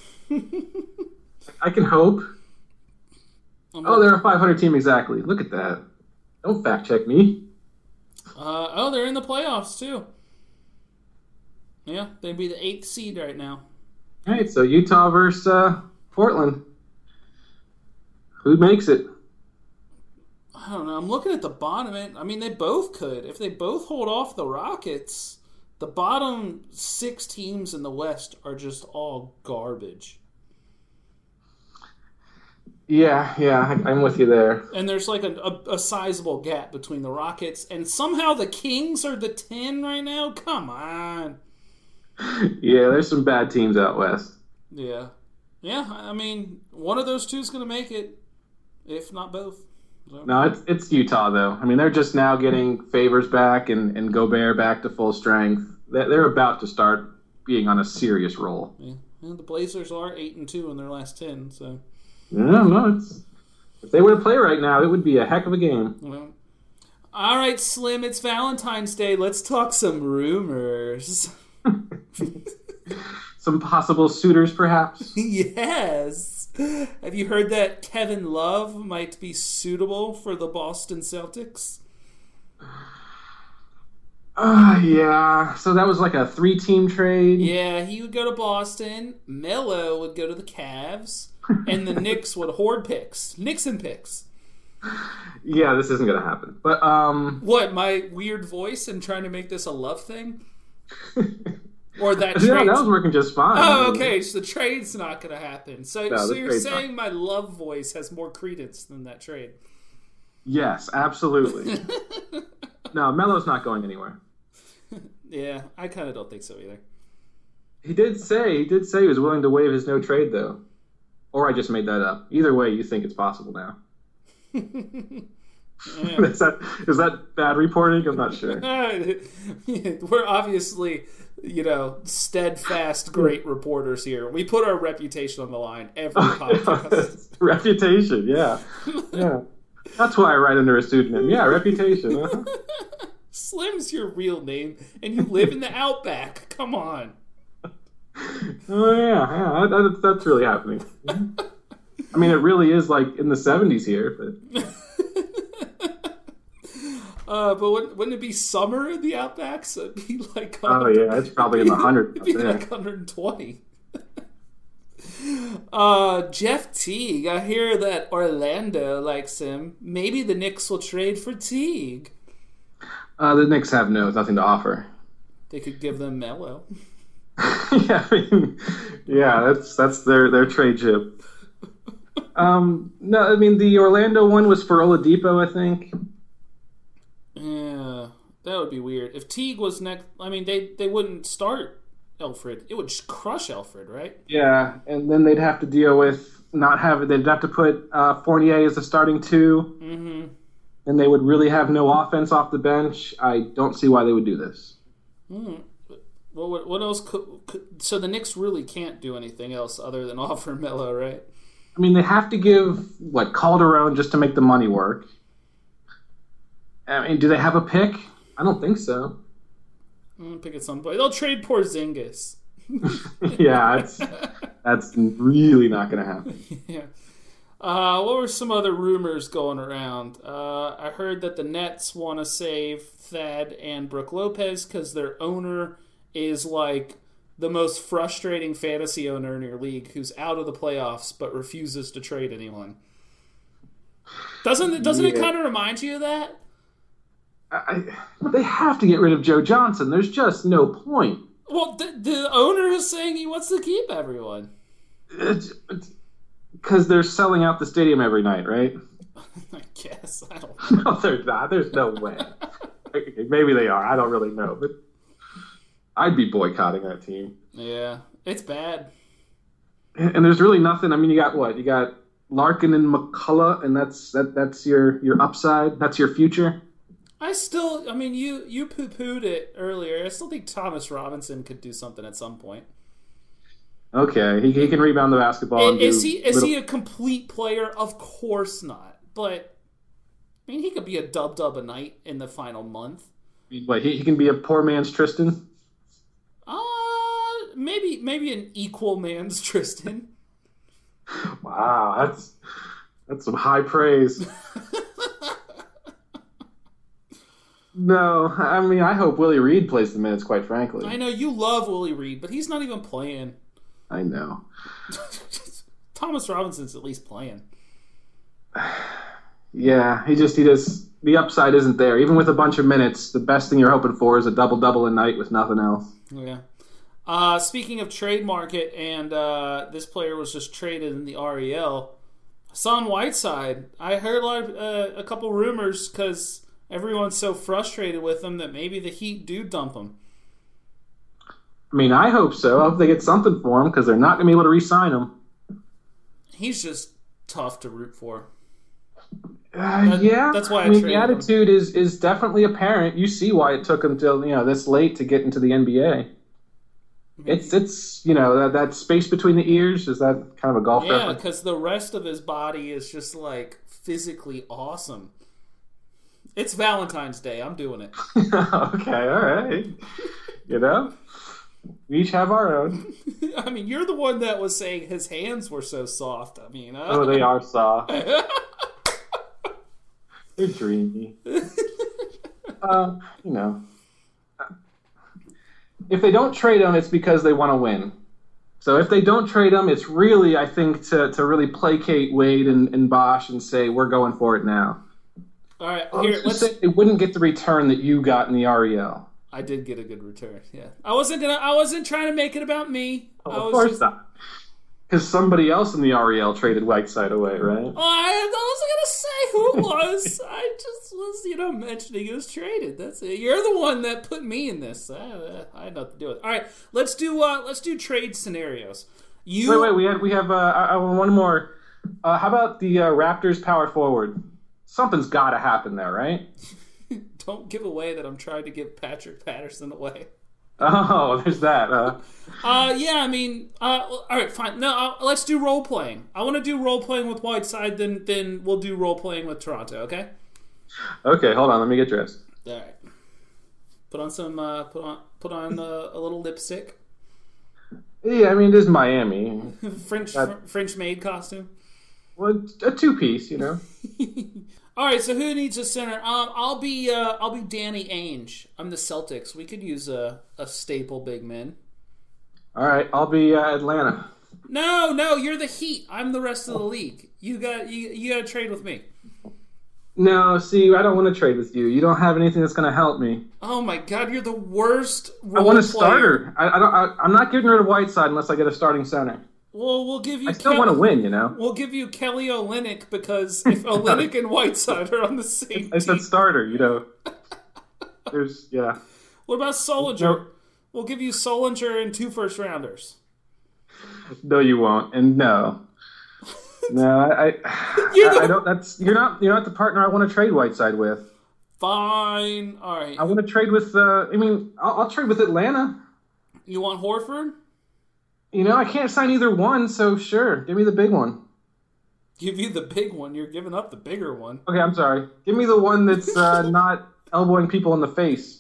I can hope. I'm Oh, they're a five hundred team exactly. Look at that. Don't fact check me. Uh, oh, they're in the playoffs, too. Yeah, they'd be the eighth seed right now. All right, so Utah versus uh, Portland. Who makes it? I don't know. I'm looking at the bottom end. I mean, they both could. If they both hold off the Rockets, the bottom six teams in the West are just all garbage. Yeah, yeah, I, I'm with you there. And there's like a, a, a sizable gap between the Rockets, and somehow the Kings are the ten right now? Come on. Yeah, there's some bad teams out West. Yeah. Yeah, I mean, one of those two is going to make it, if not both. So. No, it's it's Utah, though. I mean, they're just now getting Favors back and, and Gobert back to full strength. They're about to start being on a serious roll. Yeah. Well, the Blazers are eight and two in their last ten, so... No, no, it's, if they were to play right now, it would be a heck of a game. Well, all right, Slim, it's Valentine's Day. Let's talk some rumors. Some possible suitors, perhaps? Yes. Have you heard that Kevin Love might be suitable for the Boston Celtics? Uh, yeah. So that was like a three-team trade? Yeah, he would go to Boston. Melo would go to the Cavs. And the Knicks would hoard picks. Nixon picks. Yeah, this isn't going to happen. But, um... What, my weird voice and trying to make this a love thing? Or that yeah, trade? that was working just fine. Oh, okay, so the trade's not going to happen. So, no, so you're saying not. my love voice has more credence than that trade? Yes, absolutely. No, Melo's not going anywhere. Yeah, I kind of don't think so either. He did say he did say he was willing to waive his no trade, though. Or I just made that up. Either way, you think it's possible now. Yeah. is, that, is that bad reporting? I'm not sure. We're obviously, you know, steadfast, great reporters here. We put our reputation on the line every podcast. Reputation, yeah. Yeah. That's why I write under a pseudonym. Yeah, reputation. Uh-huh. Slim's your real name, and you live in the Outback. Come on. Oh, yeah, yeah, that, that's really happening. I mean, it really is like in the seventies here. But uh, but wouldn't, wouldn't it be summer in the Outback? So it'd be like... Oh, yeah, it's probably in the hundreds. It'd be like one hundred twenty. uh, Jeff Teague, I hear that Orlando likes him. Maybe the Knicks will trade for Teague. Uh, the Knicks have no nothing to offer. They could give them Melo. yeah, I mean, yeah, that's that's their, their trade chip. Um, no, I mean the Orlando one was for Oladipo, I think. Yeah, that would be weird. If Teague was next, I mean, they they wouldn't start Elfrid. It would just crush Elfrid, right? Yeah, and then they'd have to deal with not having. They'd have to put uh, Fournier as a starting two. Mm-hmm. And they would really have no offense off the bench. I don't see why they would do this. Hmm. Well, what, what else could, could... So the Knicks really can't do anything else other than offer Melo, right? I mean, they have to give, what, Calderon just to make the money work. I mean, do they have a pick? I don't think so. I'm pick at some point. They'll trade Porzingis. Yeah, that's, that's really not going to happen. Yeah. Uh, what were some other rumors going around? Uh, I heard that the Nets want to save Thad and Brook Lopez because their owner is like the most frustrating fantasy owner in your league who's out of the playoffs but refuses to trade anyone. Doesn't it, doesn't yeah. it kind of remind you of that? I, they have to get rid of Joe Johnson. There's just no point. Well, the, the owner is saying he wants to keep everyone. It's... it's Because they're selling out the stadium every night, right? I guess. I don't know. No, they're not. There's no way. Maybe they are. I don't really know. But I'd be boycotting that team. Yeah, it's bad. And there's really nothing. I mean, you got what? You got Larkin and McCullough, and that's that. That's your, your upside. That's your future. I still, I mean, you, you poo-pooed it earlier. I still think Thomas Robinson could do something at some point. Okay, he he can rebound the basketball. And, and is he is little... he a complete player? Of course not. But I mean, he could be a dub dub a night in the final month. Wait, he, he can be a poor man's Tristan. Uh maybe maybe an equal man's Tristan. Wow, that's that's some high praise. No, I mean, I hope Willie Reed plays the minutes, quite frankly. I know you love Willie Reed, but he's not even playing. I know. Thomas Robinson's at least playing. Yeah, he just, he just, the upside isn't there. Even with a bunch of minutes, the best thing you're hoping for is a double-double a night with nothing else. Yeah. Uh, speaking of trade market, and uh, this player was just traded in the R E L, Hassan Whiteside. I heard a, lot of, uh, a couple rumors because everyone's so frustrated with him that maybe the Heat do dump him. I mean, I hope so. I hope they get something for him because they're not going to be able to re-sign him. He's just tough to root for. Uh, That- yeah, that's why I I mean, traded the him. attitude is is definitely apparent. You see why it took him till you know this late to get into the N B A. It's it's you know that, that space between the ears, is that kind of a golf Yeah, reference? because the rest of his body is just like physically awesome. It's Valentine's Day. I'm doing it. Okay, all right. You know, we each have our own. I mean, you're the one that was saying his hands were so soft. I mean, uh, Oh, they are soft. They're dreamy. uh, you know, if they don't trade him, it's because they want to win. So if they don't trade him, it's really, I think, to, to really placate Wade and, and Bosch and say, we're going for it now. all right, Or here, just let's. say they wouldn't get the return that you got in the R E L. I did get a good return. Yeah, I wasn't gonna. I wasn't trying to make it about me. I Of was course just- not. Because somebody else in the R E L traded Whiteside away, right? Oh, I, I wasn't gonna say who it was. I just was, you know, mentioning it was traded. That's it. You're the one that put me in this. I, I had nothing to do with it. All right, let's do. Uh, let's do trade scenarios. You Wait, wait, we have we have uh, I, I, one more. Uh, how about the uh, Raptors power forward? Something's got to happen there, right? don't give away that I'm trying to give Patrick Patterson away. Oh, there's that. Uh, Uh, yeah, I mean, uh, all right, fine. No, uh, let's do role playing. I want to do role playing with Whiteside. Then, then we'll do role playing with Toronto. Okay. okay, hold on. Let me get dressed. All right. Put on some. Uh, put on. Put on uh, a little lipstick. Yeah, I mean, it is Miami. French That- French maid costume. Well, a two-piece, you know. All right, so who needs a center? Um, I'll be uh, I'll be Danny Ainge. I'm the Celtics. We could use a, a staple big man. All right, I'll be uh, Atlanta. No, no, you're the Heat. I'm the rest of the league. You got you, you got to trade with me. No, see, I don't want to trade with you. You don't have anything that's going to help me. Oh my God, you're the worst. I want a role player. starter. I, I don't. I, I'm not getting rid of Whiteside unless I get a starting center. Well, we'll give you. I still Kel- want to win, you know. We'll give you Kelly Olynyk because if Olynyk and Whiteside are on the same I team. said starter, you know. There's yeah. What about Solinger? No. We'll give you Solinger and two first rounders. No, you won't, and no, no, I, I, You're I, the- I don't. That's you're not. You're not the partner I want to trade Whiteside with. Fine. All right. I want to trade with. Uh, I mean, I'll, I'll trade with Atlanta. You want Horford? You know, I can't sign either one, so sure, give me the big one. Give you the big one. You're giving up the bigger one. Okay, I'm sorry. Give me the one that's uh, not elbowing people in the face.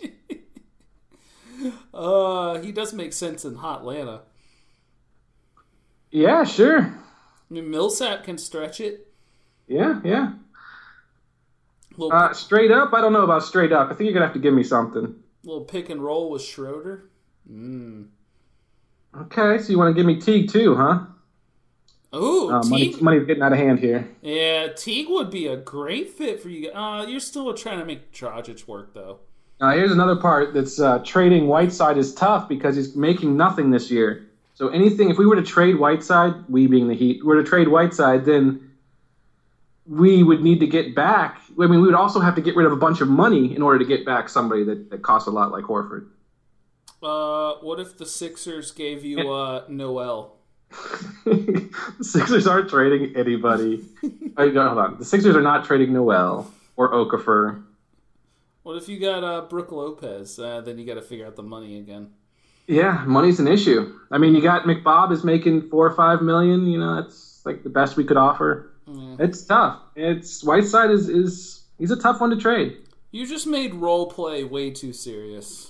Uh, he does make sense in Hot Atlanta. Yeah, sure. I mean, Millsap can stretch it. Yeah, yeah. Little, Uh, straight up, I don't know about straight up. I think you're gonna have to give me something. little pick and roll with Schroeder. Mm. Okay, so you want to give me Teague too, huh? Ooh, Uh, money, Teague. money's getting out of hand here. Yeah, Teague would be a great fit for you. Uh, you're still trying to make Dragic work, though. Uh, here's another part that's uh, trading Whiteside is tough because he's making nothing this year. So anything, if we were to trade Whiteside, we being the Heat, were to trade Whiteside, then we would need to get back. I mean, we would also have to get rid of a bunch of money in order to get back somebody that, that costs a lot like Horford. Uh, what if the Sixers gave you uh, Noel? The Sixers aren't trading anybody. Oh, no, hold on. The Sixers are not trading Noel or Okafor. What if you got uh, Brooke Lopez? Uh, then you got to figure out the money again. Yeah, money's an issue. I mean, you got McBob is making four or five million. You know, that's like the best we could offer. Mm. It's tough. It's Whiteside is is he's a tough one to trade. You just made role play way too serious.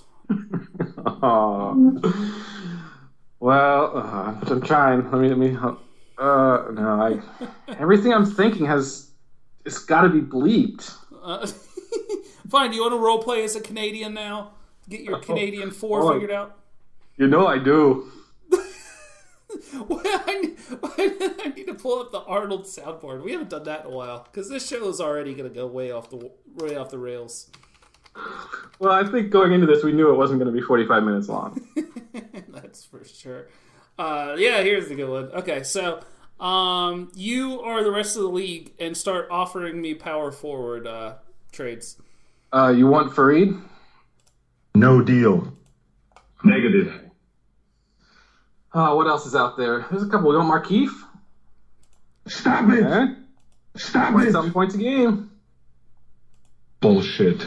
Oh. Well, uh, I'm trying. Let me let me. Uh, no, I. Everything I'm thinking has it's got to be bleeped. Uh, Fine. Do you want to role play as a Canadian now? Get your Canadian four oh, figured out. You know I do. Well, I need, I need to pull up the Arnold soundboard. We haven't done that in a while because this show is already going to go way off the way off the rails. Well, I think going into this, we knew it wasn't going to be forty-five minutes long. That's for sure. Uh, yeah, here's the good one. Okay, so um, you are the rest of the league and start offering me power forward uh, trades. Uh, you want Fareed? No deal. Negative. Uh, what else is out there? There's a couple. You want Markeith? Stop it! Eh? Stop it! Seven points a game. Bullshit.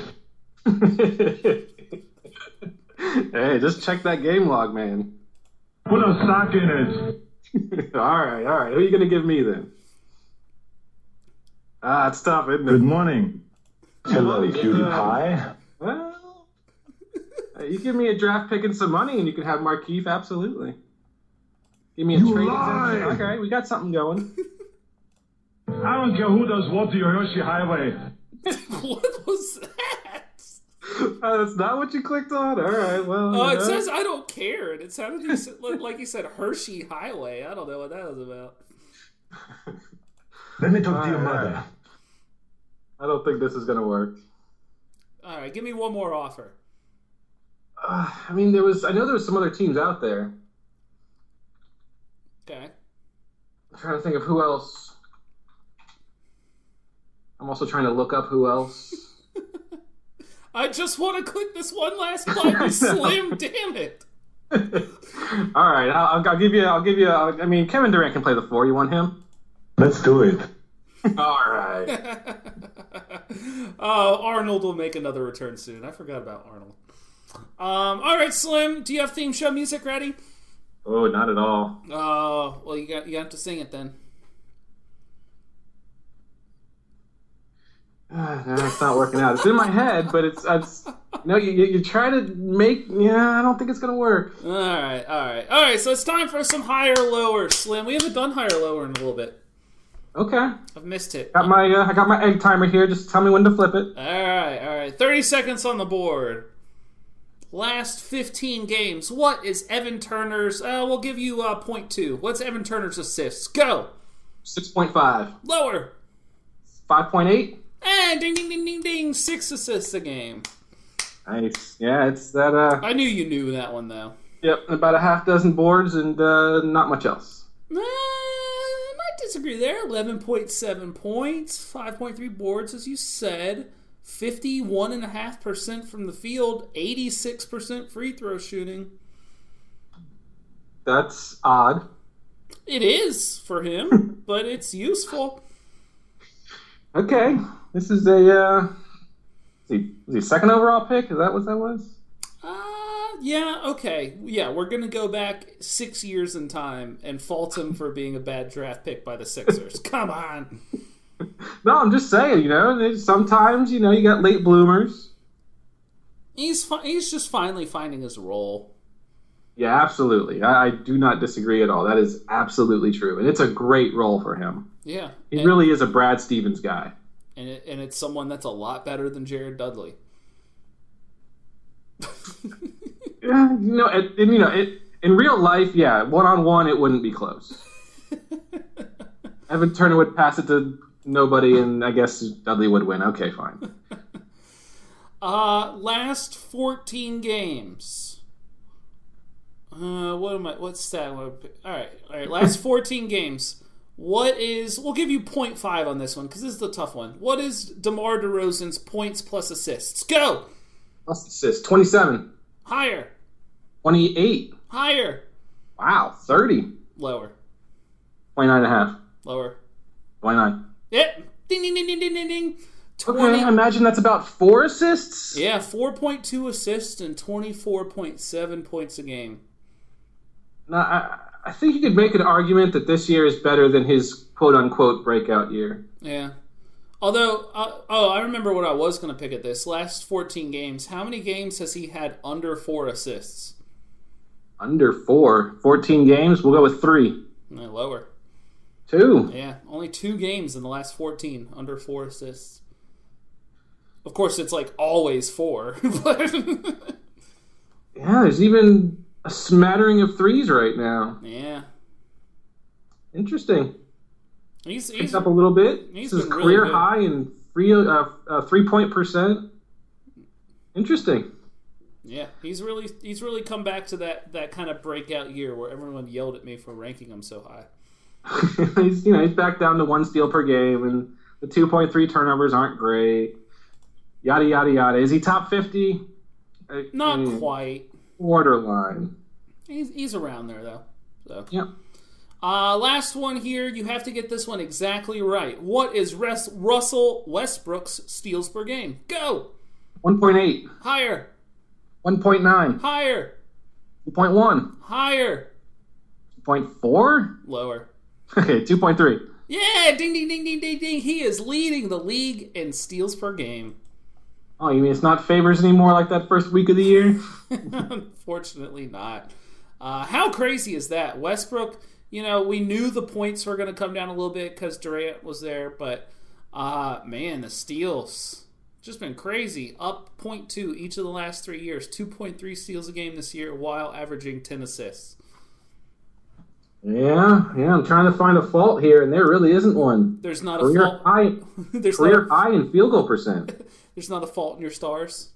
Hey, just check that game log, man. Put a sock in it. all right, all right. Who are you going to give me then? Ah, it's tough, isn't it? Good morning. Hello, cutie Uh, pie. Well, you give me a draft pick and some money, and you can have Markeith, absolutely. Give me a You trade lie. exemption. Okay, we got something going. I don't care who does what to your Hershey Highway. What was that? Uh, that's not what you clicked on? All right, well. Oh, you it know. says I don't care, and it sounded you said, like you said Hershey Highway. I don't know what that was about. Let me talk to your All mother. right. I don't think this is going to work. All right, give me one more offer. Uh, I mean, there was. I know there was some other teams out there. Okay. I'm trying to think of who else. I'm also trying to look up who else. I just want to click this one last button, Slim. Damn it! All right, I'll, I'll give you. I'll give you. I mean, Kevin Durant can play the four. You want him? Let's do it. All right. Oh, Arnold will make another return soon. I forgot about Arnold. Um, all right, Slim. Do you have theme show music ready? Oh, not at all. Oh, well, you got you have to sing it then. Uh, no, it's not working out. It's in my head, but it's. it's no, you, you you try to make. Yeah, I don't think it's gonna work. All right, all right, all right. So it's time for some higher lower, Slim. We haven't done higher lower in a little bit. Okay. I've missed it. Got my. Uh, I got my egg timer here. Just tell me when to flip it. All right, all right. Thirty seconds on the board. Last fifteen games. What is Evan Turner's? Uh, we'll give you uh, point two. What's Evan Turner's assists? Go. Six point five. Lower. Five point eight. And ding, ding, ding, ding, ding. Six assists a game. Nice. Yeah, it's that. Uh. I knew you knew that one, though. Yep. About a half dozen boards and uh, not much else. Uh, I might disagree there. eleven point seven points, five point three boards, as you said. fifty-one point five percent from the field, eighty-six percent free throw shooting. That's odd. It is for him, but it's useful. Okay. This is a. Uh, is he, is he second overall pick? Is that what that was? Uh, yeah, okay. Yeah, we're going to go back six years in time and fault him for being a bad draft pick by the Sixers. Come on. No, I'm just saying, you know, there's sometimes, you know, you got late bloomers. He's fi- he's just finally finding his role. Yeah, absolutely. I, I do not disagree at all. That is absolutely true. And it's a great role for him. Yeah. He and, really is a Brad Stevens guy. And, it, and it's someone that's a lot better than Jared Dudley. Yeah, you know, it, and, you know, it, in real life, yeah, one-on-one, it wouldn't be close. Evan Turner would pass it to nobody, and I guess Dudley would win. Okay, fine. Uh, last fourteen games. Uh, what am I? What's stat? All right, all right. Last fourteen games. What is? We'll give you point five on this one because this is the tough one. What is DeMar DeRozan's points plus assists? Go. Plus assists, twenty-seven. Higher. twenty-eight. Higher. Wow, thirty. Lower. twenty-nine and a half. Lower. twenty-nine. Yep. Ding ding ding ding ding ding ding. Okay, I imagine that's about four assists. Yeah, four point two assists and twenty-four point seven points a game. Now, I, I think you could make an argument that this year is better than his quote-unquote breakout year. Yeah. Although, uh, oh, I remember what I was going to pick at this. Last fourteen games, how many games has he had under four assists? Under four. fourteen games? We'll go with three. No, lower. Two. Yeah, only two games in the last fourteen under four assists. Of course, it's like always four. But Yeah, there's even a smattering of threes right now. yeah, Interesting. he's Picked he's up a little bit. he's This is been really career good. high in three uh, uh, three point percent. Interesting. yeah he's really he's really come back to that that kind of breakout year where everyone yelled at me for ranking him so high. he's you know he's back down to one steal per game, and the two point three turnovers aren't great. Yada yada yada. Is he top fifty? Not Mm, quite. Borderline. He's he's around there though. So. Yep. Uh, last one here. You have to get this one exactly right. What is Res- Russell Westbrook's steals per game? Go! one point eight. Higher. one point nine. Higher. two point one. Higher. two point four. Lower. Okay, two point three. Yeah! Ding, ding, ding, ding, ding, ding. He is leading the league in steals per game. Oh, you mean it's not favors anymore like that first week of the year? Unfortunately not. Uh, how crazy is that? Westbrook, you know, we knew the points were going to come down a little bit because Durant was there, but uh, man, the steals, just been crazy. Up zero point two each of the last three years. two point three steals a game this year while averaging ten assists. Yeah, yeah. I'm trying to find a fault here, and there really isn't one. There's not a Career fault. high, There's career not, high in field goal percent. there's not a fault in your stars.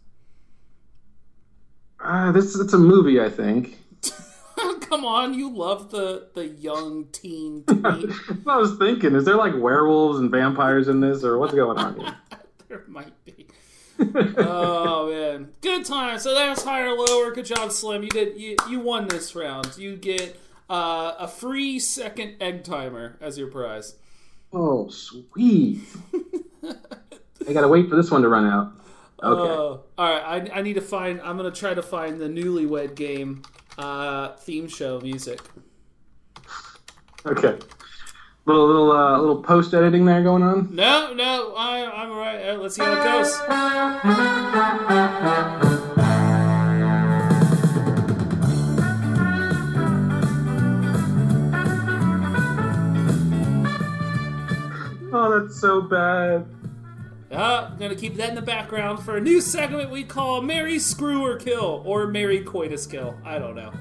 Uh, this it's a movie, I think. Come on, you love the, the young teen tweet. I was thinking, is there like werewolves and vampires in this, or what's going on here? There might be. Oh man, good time. So that's higher, lower. Good job, Slim. You did. You, you won this round. You get uh, a free second egg timer as your prize. Oh, sweet. I gotta wait for this one to run out. Okay. Uh, all right, I, I need to find. I'm gonna try to find the Newlywed Game uh, theme show music. Okay. Little little uh, little post editing there going on. No, no, I, I'm all right. Uh, Let's see how it goes. Oh, that's so bad. Uh, I'm gonna keep that in the background for a new segment we call Marry, Screw, or Kill, or Marry, Coitus, Kill. I don't know.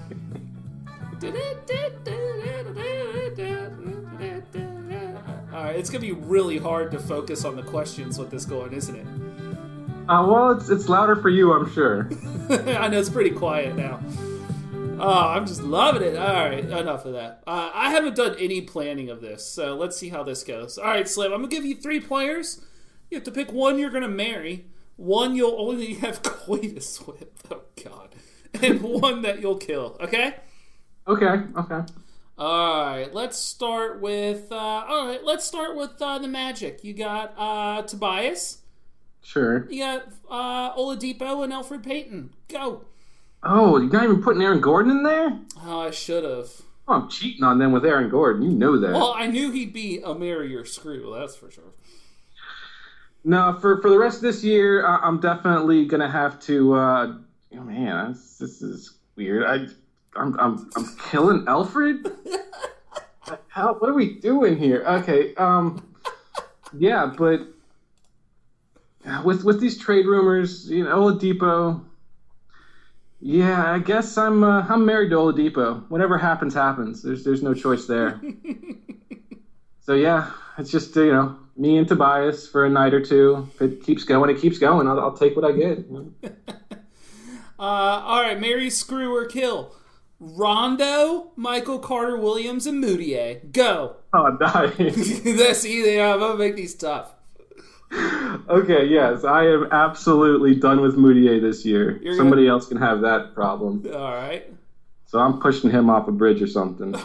Alright, it's gonna be really hard to focus on the questions with this going, isn't it? Uh, well, it's it's louder for you, I'm sure. I know it's pretty quiet now. Oh, I'm just loving it. Alright, enough of that. Uh, I haven't done any planning of this, so let's see how this goes. Alright, Slim, I'm gonna give you three players. You have to pick one you're gonna marry, one you'll only have coitus with, oh god, and one that you'll kill, okay? Okay, okay. Alright, let's start with, uh, alright, let's start with uh, the Magic. You got uh, Tobias, Sure. you got uh, Oladipo, and Elfrid Payton. Go! Oh, you're not even putting Aaron Gordon in there? Oh, I should have. Oh, I'm cheating on them with Aaron Gordon. You know that. Well, I knew he'd be a marry or screw, that's for sure. No, for, for the rest of this year, I, I'm definitely gonna have to. Uh, oh man, this, this is weird. I, I'm I'm I'm killing Elfrid. How? What are we doing here? Okay. Um. Yeah, but with with these trade rumors, you know, Oladipo. Yeah, I guess I'm uh, I'm married to Oladipo. Whatever happens, happens. There's there's no choice there. So yeah, it's just you know me and Tobias for a night or two. If it keeps going, it keeps going. I'll, I'll take what I get. Uh, all right, marry, screw, or kill. Rondo, Michael Carter Williams, and Moutier. Go. Oh, nice. That's easy. I'm gonna make these tough. Okay, yes, I am absolutely done with Moutier this year. You're Somebody gonna- else can have that problem. All right. So I'm pushing him off a bridge or something.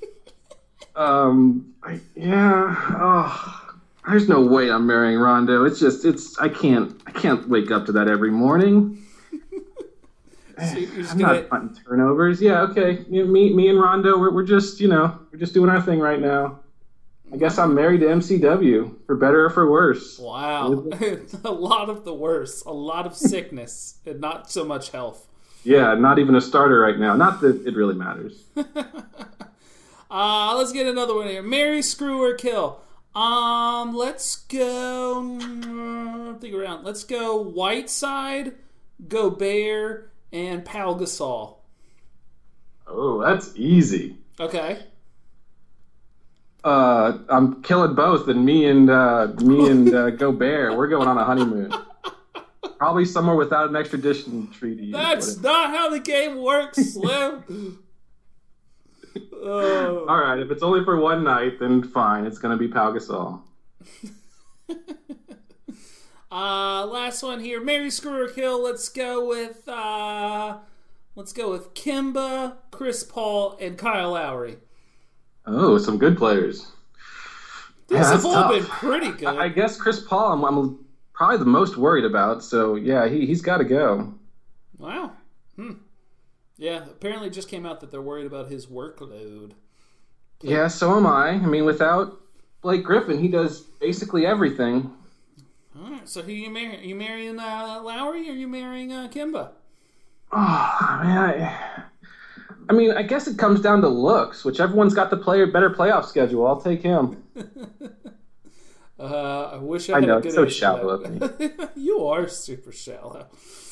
um, I, yeah. Oh, there's no way I'm marrying Rondo. It's just, it's. I can't. I can't wake up to that every morning. So you're just I'm gonna, not hunting turnovers. Yeah, okay. You know, me, me and Rondo, we're, we're just, you know, we're just doing our thing right now. I guess I'm married to M C W, for better or for worse. wow. A lot of the worst. A lot of sickness, and not so much health. Yeah, not even a starter right now. Not that it really matters. Uh, let's get another one here. Marry, screw, or kill. Um, let's go. mm, Think around. Let's go Whiteside, Gobert, and Pau Gasol. Oh, that's easy. Okay. Uh, I'm killing both, and me and uh, me and uh, Gobert, we're going on a honeymoon. Probably somewhere without an extradition treaty. That's not how the game works, Slim. Oh. All right, if it's only for one night, then fine. It's going to be Pau Gasol. uh, last one here. Mary Screw or Kill. Let's go with uh, let's go with Kimba, Chris Paul, and Kyle Lowry. Oh, some good players. These Yeah, have that's all tough. been pretty good. I guess Chris Paul, I'm, I'm probably the most worried about. So yeah, he he's got to go. Wow. Hmm. Yeah, apparently it just came out that they're worried about his workload. Yeah, so am I. I mean, without Blake Griffin, he does basically everything. All right, so who you marrying? Are you marrying uh, Lowry or are you marrying uh, Kimba? Oh man, I, I mean, I guess it comes down to looks. Whichever one's got the player better playoff schedule, I'll take him. Uh, I wish I, I had know, a good it's so answer to shallow that. You are super shallow.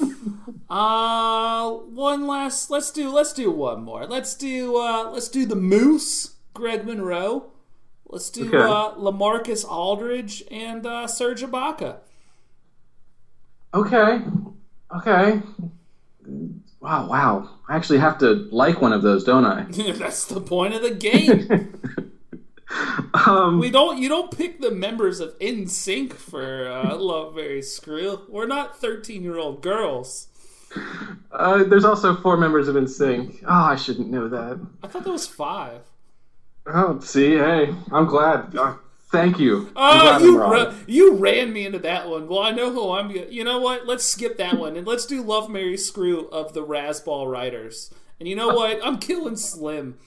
uh, one last. Let's do. Let's do one more. Let's do. Uh, let's do the Moose, Greg Monroe. Let's do Okay. uh, LaMarcus Aldridge and uh, Serge Ibaka. Okay, okay. Wow, wow. I actually have to like one of those, don't I? That's the point of the game. um, We don't. You don't pick the members of N Sync for uh, Love Mary Screw. We're not thirteen-year-old girls. uh, there's also four members of N Sync. Oh, I shouldn't know that. I thought there was five. Oh, see, hey, I'm glad. Uh, thank you. I'm Oh, glad you I'm wrong. ra- you ran me into that one. Well, I know who I'm. Gonna, you know what? Let's skip that one and let's do Love Mary Screw of the Razzball Writers. And you know what? I'm killing Slim.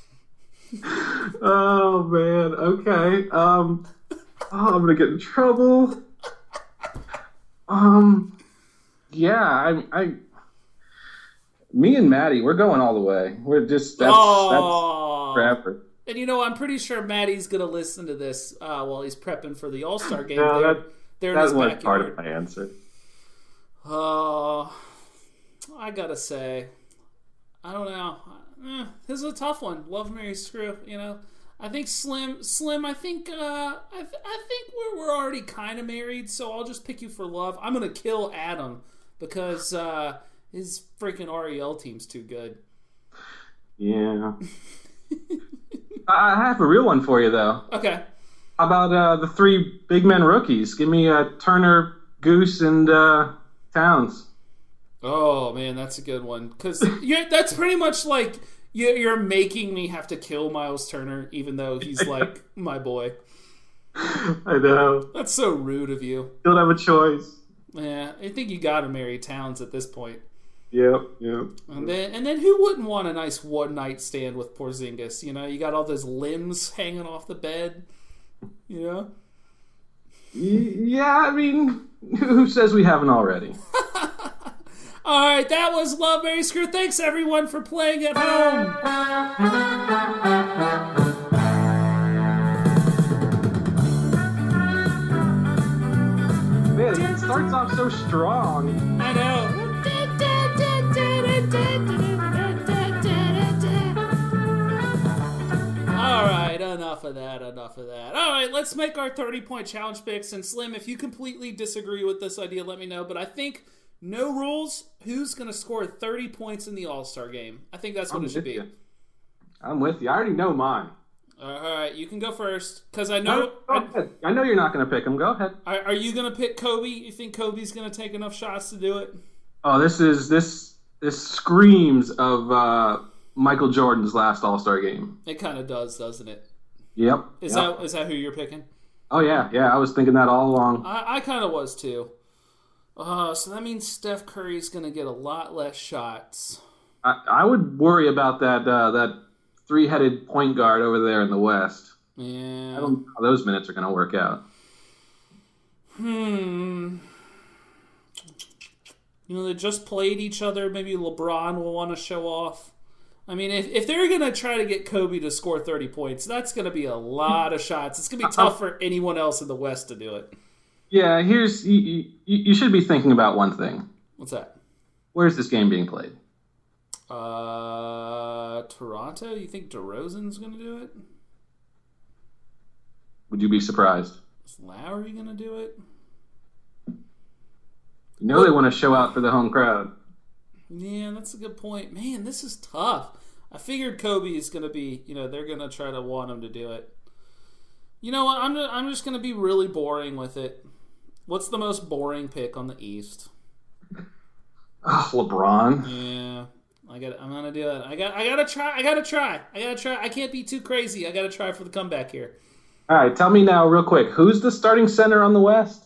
Oh man, okay. Um, oh, I'm gonna get in trouble. Um, yeah, I, I, me and Maddie, we're going all the way. We're just that's Oh. that's forever. And you know, I'm pretty sure Maddie's gonna listen to this uh, while he's prepping for the All Star game. No, there, that- there in That his was backyard. part of my answer. Uh, I gotta say, I don't know. Eh, this is a tough one. Love Mary Screw. You know, I think Slim. Slim. I think. Uh, I, th- I think we're we're already kind of married. So I'll just pick you for love. I'm gonna kill Adam because uh, his freaking R E L team's too good. Yeah. I I have a real one for you though. Okay. How about uh, the three big men rookies? Give me uh, Turner, Goose, and uh, Towns. Oh man, that's a good one because that's pretty much like you- you're making me have to kill Miles Turner, even though he's like my boy. I know. That's so rude of you. Don't have a choice. Yeah, I think you got to marry Towns at this point. Yep, yep. And then, and then, who wouldn't want a nice one night stand with Porzingis? You know, you got all those limbs hanging off the bed. You know. Y- Yeah, I mean, who says we haven't already? All right, that was Love Mary Screw. Thanks everyone for playing at home. Man, it starts off so strong. I know. All right, enough of that, enough of that. All right, let's make our thirty-point challenge picks. And Slim, if you completely disagree with this idea, let me know. But I think no rules. Who's going to score thirty points in the All-Star game? I think that's what I'm it should with be. you. I'm with you. I already know mine. All right, you can go first. Because I No, know... go ahead. I know you're not going to pick him. Go ahead. Are, are you going to pick Kobe? You think Kobe's going to take enough shots to do it? Oh, this is this this screams of uh, Michael Jordan's last All-Star game. It kind of does, doesn't it? Yep. Is yep. that is that who you're picking? Oh yeah, yeah. I was thinking that all along. I, I kind of was too. Uh, so that means Steph Curry's going to get a lot less shots. I, I would worry about that uh, that three-headed point guard over there in the West. Yeah. I don't know how those minutes are going to work out. Hmm. You know, they just played each other. Maybe LeBron will want to show off. I mean, if, if they're going to try to get Kobe to score thirty points, that's going to be a lot of shots. It's going to be tough for anyone else in the West to do it. Yeah, here's you, you, you should be thinking about one thing. What's that? Where's this game being played? Uh, Toronto? You think DeRozan's going to do it? Would you be surprised? Is Lowry going to do it? You know they want to show out for the home crowd. Yeah, that's a good point. Man, this is tough. I figured Kobe is going to be, you know, they're going to try to want him to do it. You know what? I'm just, I'm just going to be really boring with it. What's the most boring pick on the East? Oh, LeBron. Yeah, I got. I'm gonna do it. I got. I gotta try. I gotta try. I gotta try. I can't be too crazy. I gotta try for the comeback here. All right, tell me now, real quick. Who's the starting center on the West?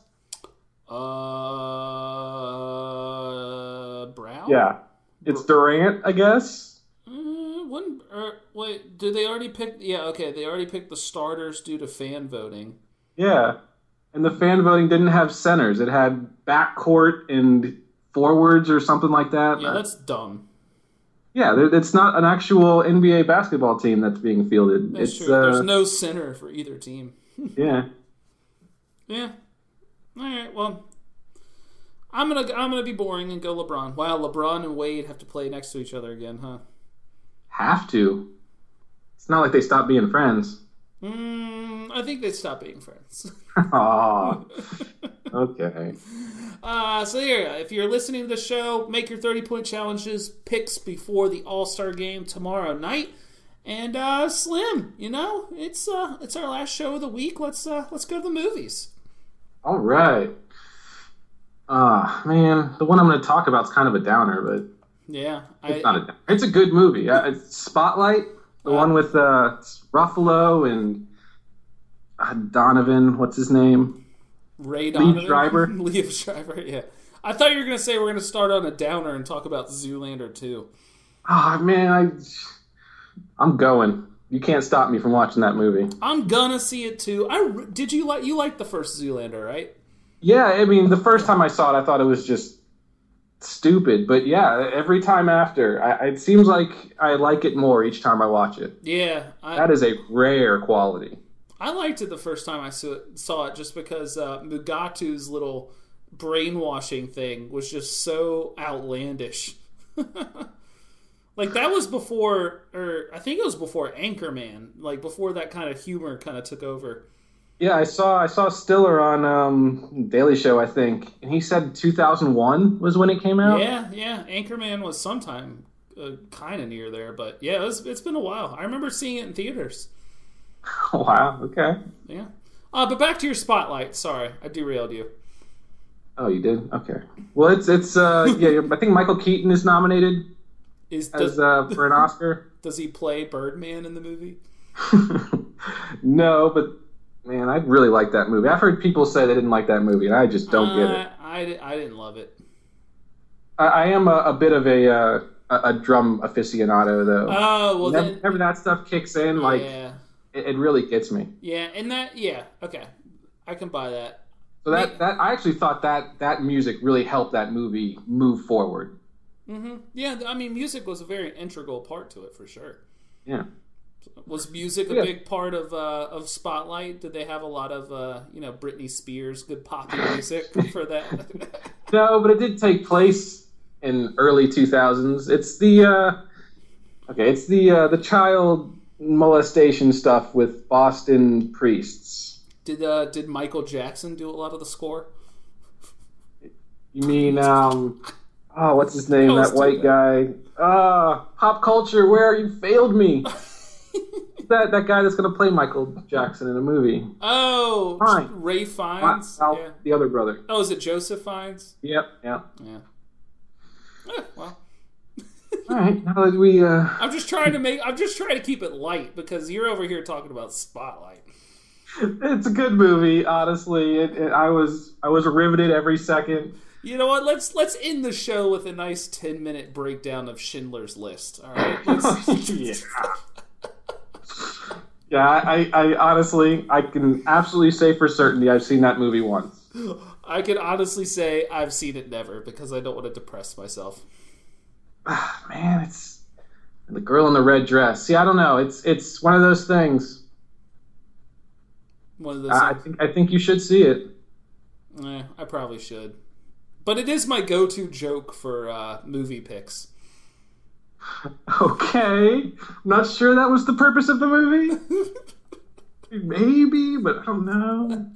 Uh, Brown. Yeah, it's Durant, I guess. Uh, when, uh, wait, did they already pick? Yeah, okay, they already picked the starters due to fan voting. Yeah, and the fan voting didn't have centers. It had backcourt and forwards or something like that. Yeah, that's dumb. Yeah, it's not an actual N B A basketball team that's being fielded. That's it's, true. Uh, There's no center for either team. yeah. Yeah. All right. Well, I'm gonna I'm gonna be boring and go LeBron. Wow, LeBron and Wade have to play next to each other again, huh? Have to. It's not like they stopped being friends. Mm, I think they stopped being friends. Aw. Okay. Uh, so yeah, if you're listening to the show, make your thirty-point challenges, picks before the All-Star game tomorrow night. And uh, Slim, you know, it's uh, it's our last show of the week. Let's uh, let's go to the movies. All right. Ah, uh, man, the one I'm going to talk about is kind of a downer, but yeah, it's I, not a downer. It's a good movie. Uh, it's Spotlight, the uh, one with uh, Ruffalo and uh, Donovan. What's his name? Ray Donovan. Liev Schreiber. Liev Schreiber, yeah. I thought you were going to say we're going to start on a downer and talk about Zoolander two. Oh, man, I, I'm going. You can't stop me from watching that movie. I'm going to see it, too. I, did you like, you liked the first Zoolander, right? Yeah, I mean, the first time I saw it, I thought it was just stupid. But yeah, every time after, I, it seems like I like it more each time I watch it. Yeah. I, that is a rare quality. I liked it the first time I saw it, saw it just because uh, Mugatu's little brainwashing thing was just so outlandish. Like, that was before, or I think it was before Anchorman, like before that kind of humor kind of took over. Yeah, I saw I saw Stiller on um, Daily Show, I think, and he said two thousand one was when it came out. Yeah, yeah, Anchorman was sometime uh, kind of near there, but yeah, it was, it's been a while. I remember seeing it in theaters. Oh, wow, okay. Yeah. Uh, but back to your Spotlight. Sorry, I derailed you. Oh, you did? Okay. Well, it's, it's uh, yeah, I think Michael Keaton is nominated is, as, does, uh, for an Oscar. Does he play Birdman in the movie? No, but, man, I really like that movie. I've heard people say they didn't like that movie, and I just don't uh, get it. I, I didn't love it. I, I am a, a bit of a, uh, a a drum aficionado, though. Oh, well, whenever, then... whenever that stuff kicks in, like... Yeah. It really gets me. Yeah, and that, yeah, okay. I can buy that. So that, that I actually thought that that music really helped that movie move forward. Mm-hmm. Yeah, I mean, music was a very integral part to it, for sure. Yeah. Was music a yeah. big part of uh, of Spotlight? Did they have a lot of, uh, you know, Britney Spears, good poppy music for that? No, but it did take place in early two thousands. It's the, uh, okay, it's the uh, the child... molestation stuff with Boston priests. Did uh, did Michael Jackson do a lot of the score? You mean um oh what's his name? That white guy. Ah, uh, Pop Culture, where you failed me. that that guy that's gonna play Michael Jackson in a movie. Oh, Fine. Ray Fiennes. Al, yeah. The other brother. Oh, is it Joseph Fiennes? Yep. Yeah. Yeah. Eh, well. All right, now that we. Uh... I'm just trying to make. I'm just trying to keep it light because you're over here talking about Spotlight. It's a good movie, honestly. It, it, I was I was riveted every second. You know what? Let's let's end the show with a nice ten minute breakdown of Schindler's List. All right. Let's... yeah. Yeah. I, I honestly I can absolutely say for certainty I've seen that movie once. I can honestly say I've seen it never because I don't want to depress myself. Man, it's and the girl in the red dress. See, I don't know. It's it's one of those things. One of those. I think I think you should see it. Eh, I probably should. But it is my go-to joke for uh, movie picks. Okay. I'm not sure that was the purpose of the movie. Maybe, but I don't know.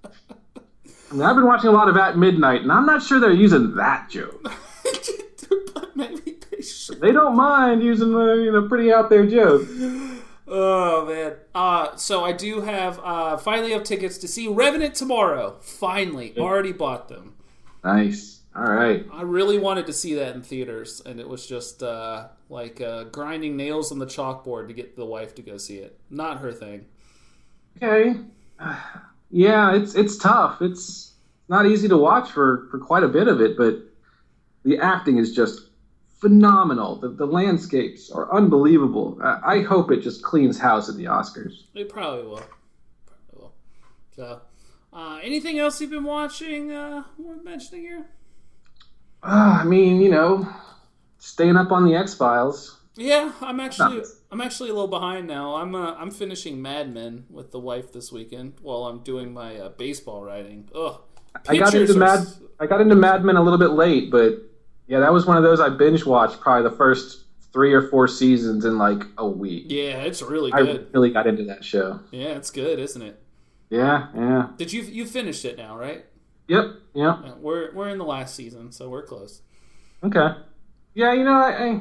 I mean, I've been watching a lot of At Midnight, and I'm not sure they're using that joke. But maybe they should. They don't mind using a you know pretty out there joke. Oh, man. Uh, so I do have, uh, finally have tickets to see Revenant tomorrow. Finally. Already bought them. Nice. All right. I really wanted to see that in theaters, and it was just uh, like uh, grinding nails on the chalkboard to get the wife to go see it. Not her thing. Okay. Yeah, it's it's tough. It's not easy to watch for, for quite a bit of it, but the acting is just phenomenal. The, the landscapes are unbelievable. I, I hope it just cleans house at the Oscars. It probably will. Probably will. So, uh, anything else you've been watching uh, worth mentioning here? Uh, I mean, you know, staying up on the X-Files. Yeah, I'm actually No. I'm actually a little behind now. I'm uh, I'm finishing Mad Men with the wife this weekend while I'm doing my uh, baseball writing. Ugh. I got Pictures into are Mad s- I got into Mad Men a little bit late, but yeah, that was one of those I binge watched probably the first three or four seasons in like a week. Yeah, it's really I good. really got into that show. Yeah, it's good, isn't it? Yeah, yeah. Did you you finished it now, right? Yep, yep. Yeah, we're we're in the last season, so we're close. Okay. Yeah, you know, I, I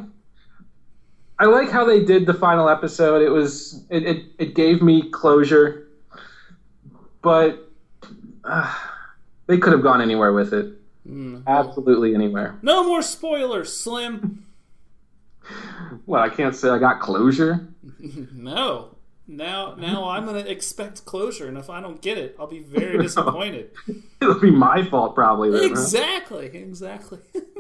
I like how they did the final episode. It was it it, it gave me closure, but uh, they could have gone anywhere with it. Mm. Absolutely anywhere. No more spoilers, Slim. Well, I can't say I got closure. No. Now now I'm gonna expect closure, and if I don't get it, I'll be very disappointed. It'll be my fault probably. Then, huh? Exactly, exactly.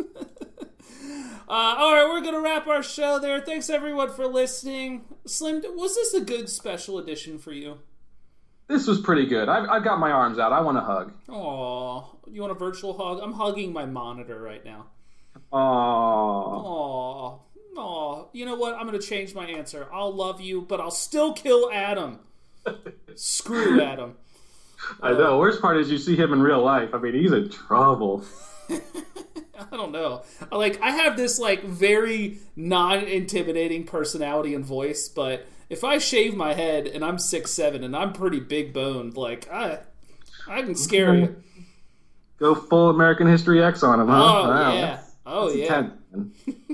uh, all right, we're gonna wrap our show there. Thanks everyone for listening. Slim, was this a good special edition for you? This was pretty good. I've, I've got my arms out. I want a hug. Aw, you want a virtual hug? I'm hugging my monitor right now. Aww. Aw, aw. You know what? I'm gonna change my answer. I'll love you, but I'll still kill Adam. Screw Adam. I know. Worst part is you see him in real life. I mean, he's in trouble. I don't know. Like, I have this, like, very non-intimidating personality and voice, but if I shave my head and I'm six seven and I'm pretty big boned, like, I I can scare you. Go full American History X on him, huh? Oh, Wow, yeah. that's- Oh, that's yeah. intense, man.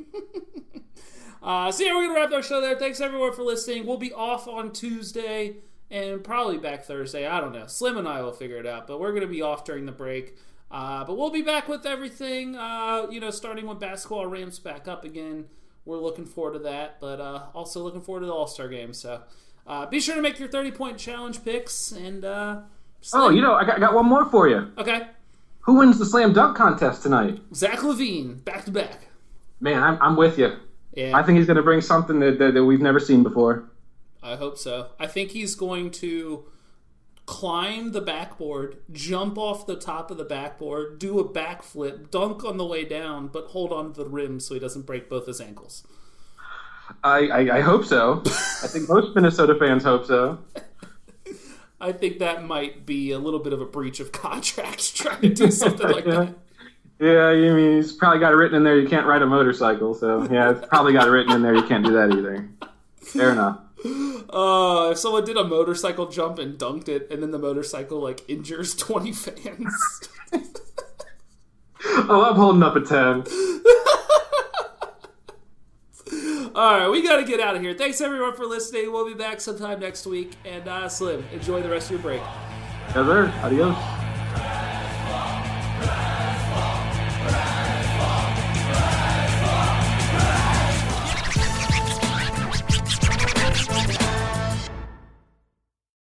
Uh, so, yeah, we're going to wrap our show there. Thanks, everyone, for listening. We'll be off on Tuesday and probably back Thursday. I don't know. Slim and I will figure it out, but we're going to be off during the break. Uh, but we'll be back with everything, uh, you know, starting when basketball ramps back up again. We're looking forward to that, but uh, also looking forward to the All-Star game. So uh, be sure to make your thirty-point challenge picks. And uh, Oh, you know, I got, I got one more for you. Okay. Who wins the slam dunk contest tonight? Zach Levine, back-to-back. Man, I'm, I'm with you. Yeah, I think he's going to bring something that, that, that we've never seen before. I hope so. I think he's going to climb the backboard, jump off the top of the backboard, do a backflip, dunk on the way down, but hold on to the rim so he doesn't break both his ankles. I, I, I hope so. I think most Minnesota fans hope so. I think that might be a little bit of a breach of contract trying to do something like that. Yeah, I mean, he's probably got it written in there you can't ride a motorcycle, so yeah, it's probably got it written in there you can't do that either. Fair enough. Uh, if someone did a motorcycle jump and dunked it, and then the motorcycle, like, injures twenty fans. Oh, I'm holding up a ten. Alright, we gotta get out of here. Thanks, everyone, for listening. We'll be back sometime next week. And, uh, Slim, enjoy the rest of your break. Yes, sir. Adios.